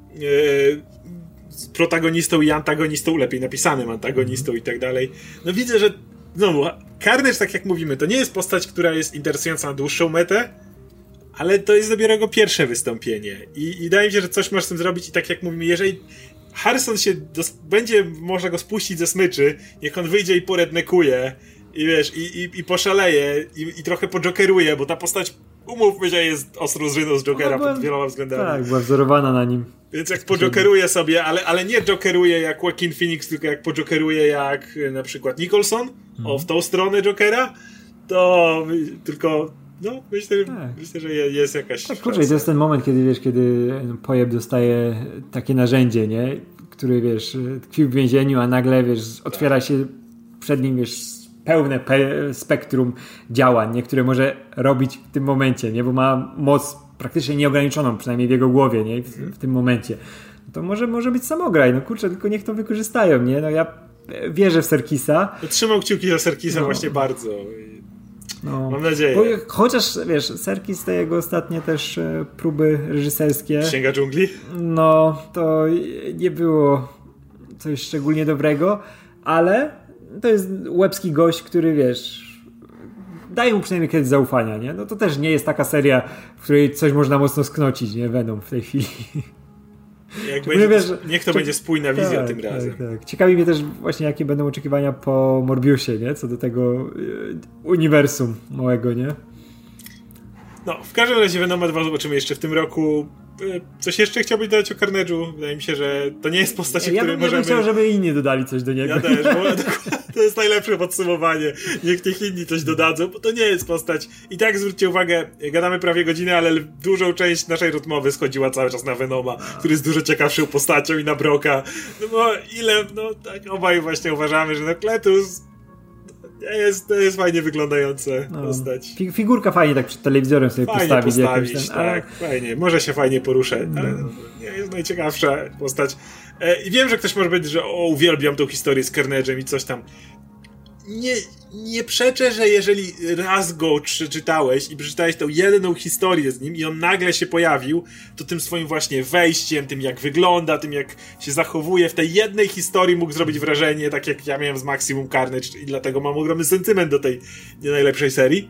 e, protagonistą i antagonistą, lepiej napisanym antagonistą i tak dalej. No widzę, że znowu, Carnage, tak jak mówimy, to nie jest postać, która jest interesująca na dłuższą metę, ale to jest dopiero jego pierwsze wystąpienie i, i wydaje mi się, że coś masz z tym zrobić i tak jak mówimy, jeżeli Harrison się dos- będzie, można go spuścić ze smyczy, niech on wyjdzie i porednekuje i wiesz, i, i, i poszaleje i, i trochę pojokeruje, bo ta postać, umówmy się, jest ostrą zryną z Jokera no, pod wieloma względami. Tak, była wzorowana na nim. Więc jak pojokeruje sobie, ale, ale nie jokeruje jak Joaquin Phoenix, tylko jak pojokeruje jak na przykład Nicholson, mhm. o w tą stronę Jokera, to tylko no, myślę, tak. myślę, że jest jakaś... Tak, kurczę, to jest ten moment, kiedy wiesz, kiedy Pojeb dostaje takie narzędzie, nie? Który, wiesz, tkwi w więzieniu, a nagle, wiesz, otwiera tak. się przed nim, wiesz, pełne pe- spektrum działań, nie? Które może robić w tym momencie, nie? Bo ma moc praktycznie nieograniczoną, przynajmniej w jego głowie, nie? W, w tym momencie. To może, może być samograj, no kurczę, tylko niech to wykorzystają, nie? No ja wierzę w Serkisa. Trzymał kciuki za Serkisa no. właśnie bardzo. No, mam nadzieję. Bo, chociaż, wiesz, Serkis, te jego ostatnie też e, próby reżyserskie... Księga dżungli? No, to nie było coś szczególnie dobrego, ale to jest łebski gość, który, wiesz, daje mu przynajmniej kredyt zaufania, nie? No to też nie jest taka seria, w której coś można mocno sknocić, nie? Venom w tej chwili. Jak będzie, wiesz, niech to będzie spójna wizja tak, tym razem. Tak, tak. Ciekawi mnie też właśnie, jakie będą oczekiwania po Morbiusie, nie? Co do tego y, uniwersum małego, nie? No, w każdym razie Venoma dwa zobaczymy jeszcze w tym roku. Coś jeszcze chciałbyś dodać o Carnage'u? Wydaje mi się, że to nie jest postać, o ja której bym, możemy... Ja bym chciał, żeby inni dodali coś do niego. Ja też, bo to jest najlepsze podsumowanie. Niech niech inni coś dodadzą, bo to nie jest postać. I tak zwróćcie uwagę, gadamy prawie godzinę, ale dużą część naszej rozmowy schodziła cały czas na Venoma, który jest dużo ciekawszą postacią i na Broka. No bo ile, no tak obaj właśnie uważamy, że no Kletus jest, to jest fajnie wyglądająca no, postać. Figurka fajnie tak przed telewizorem sobie fajnie postawić. postawić jakoś ten, tak, ale... fajnie. Może się fajnie poruszać, no. ale nie jest najciekawsza postać. E, I wiem, że ktoś może powiedzieć, że o, uwielbiam tą historię z Carnage'em i coś tam. Nie, nie przeczę, że jeżeli raz go przeczytałeś i przeczytałeś tą jedyną historię z nim i on nagle się pojawił, to tym swoim właśnie wejściem, tym jak wygląda, tym jak się zachowuje w tej jednej historii mógł zrobić wrażenie, tak jak ja miałem z Maximum Carnage i dlatego mam ogromny sentyment do tej nie najlepszej serii.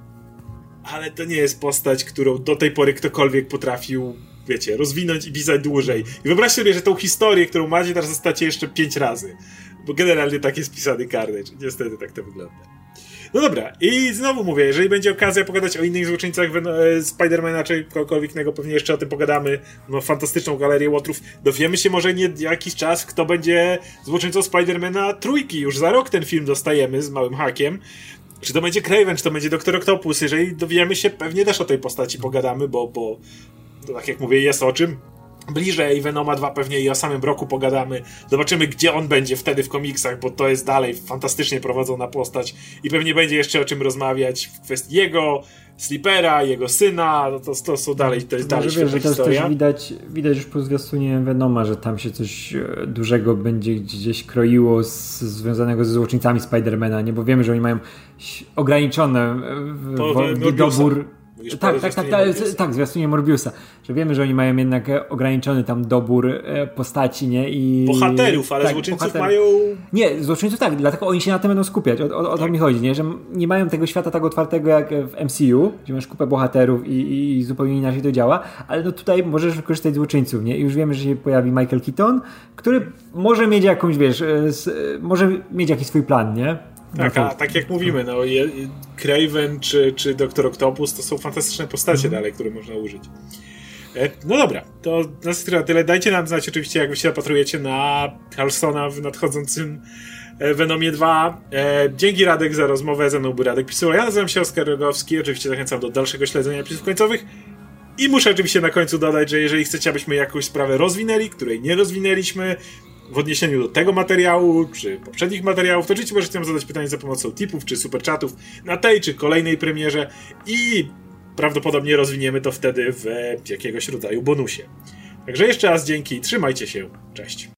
Ale to nie jest postać, którą do tej pory ktokolwiek potrafił, wiecie, rozwinąć i pisać dłużej. I wyobraźcie sobie, że tą historię, którą macie, teraz zostacie jeszcze pięć razy. Bo generalnie tak jest pisany Carnage. Niestety tak to wygląda. No dobra, i znowu mówię, jeżeli będzie okazja pogadać o innych złoczyńcach Spidermana czy kogokolwiek innego, pewnie jeszcze o tym pogadamy. No, fantastyczną galerię łotrów. Dowiemy się może nie jakiś czas, kto będzie złoczyńcą Spidermana trójki. Już za rok ten film dostajemy z małym hakiem. Czy to będzie Kraven, czy to będzie Doktor Octopus. Jeżeli dowiemy się, pewnie też o tej postaci pogadamy, bo, bo to, tak jak mówię, jest o czym. Bliżej Venoma dwa pewnie i o samym Broku pogadamy. Zobaczymy, gdzie on będzie wtedy w komiksach, bo to jest dalej fantastycznie prowadzona postać i pewnie będzie jeszcze o czym rozmawiać w kwestii jego, Sleepera, jego syna, no to, to są dalej, to jest dalej Może wiesz, że też, też widać, widać już po zwiastunie Venoma, że tam się coś dużego będzie gdzieś kroiło z, związanego ze złoczyńcami Spidermana, nie? Bo wiemy, że oni mają ograniczone w, dobór... Tak, tak, tak, tak, tak, zwiastunie Morbiusa, że wiemy, że oni mają jednak ograniczony tam dobór postaci, nie? I bohaterów, ale tak, złoczyńców bohaterów. mają... Nie, złoczyńców tak, dlatego oni się na tym będą skupiać, o, o, o tak. to mi chodzi, nie? Że nie mają tego świata tak otwartego jak w M C U, gdzie masz kupę bohaterów i, i, i zupełnie inaczej to działa, ale no tutaj możesz wykorzystać złoczyńców, nie? I już wiemy, że się pojawi Michael Keaton, który może mieć jakąś, wiesz, może mieć jakiś swój plan, nie? Tak, a tak jak mówimy, no Kraven czy, czy Doktor Octopus to są fantastyczne postacie mhm. dalej, które można użyć. No dobra, to na tyle. Dajcie nam znać oczywiście, jak wy się zapatrujecie na Halsona w nadchodzącym Venomie dwa. Dzięki, Radek, za rozmowę. Ze mną był Radek Pisula. Ja nazywam się Oskar Rogowski. Oczywiście zachęcam do dalszego śledzenia napisów końcowych. I muszę oczywiście na końcu dodać, że jeżeli chcecie, abyśmy jakąś sprawę rozwinęli, której nie rozwinęliśmy w odniesieniu do tego materiału, czy poprzednich materiałów, to oczywiście możecie nam zadać pytanie za pomocą tipów, czy superchatów na tej, czy kolejnej premierze i prawdopodobnie rozwiniemy to wtedy w jakiegoś rodzaju bonusie. Także jeszcze raz dzięki, trzymajcie się, cześć.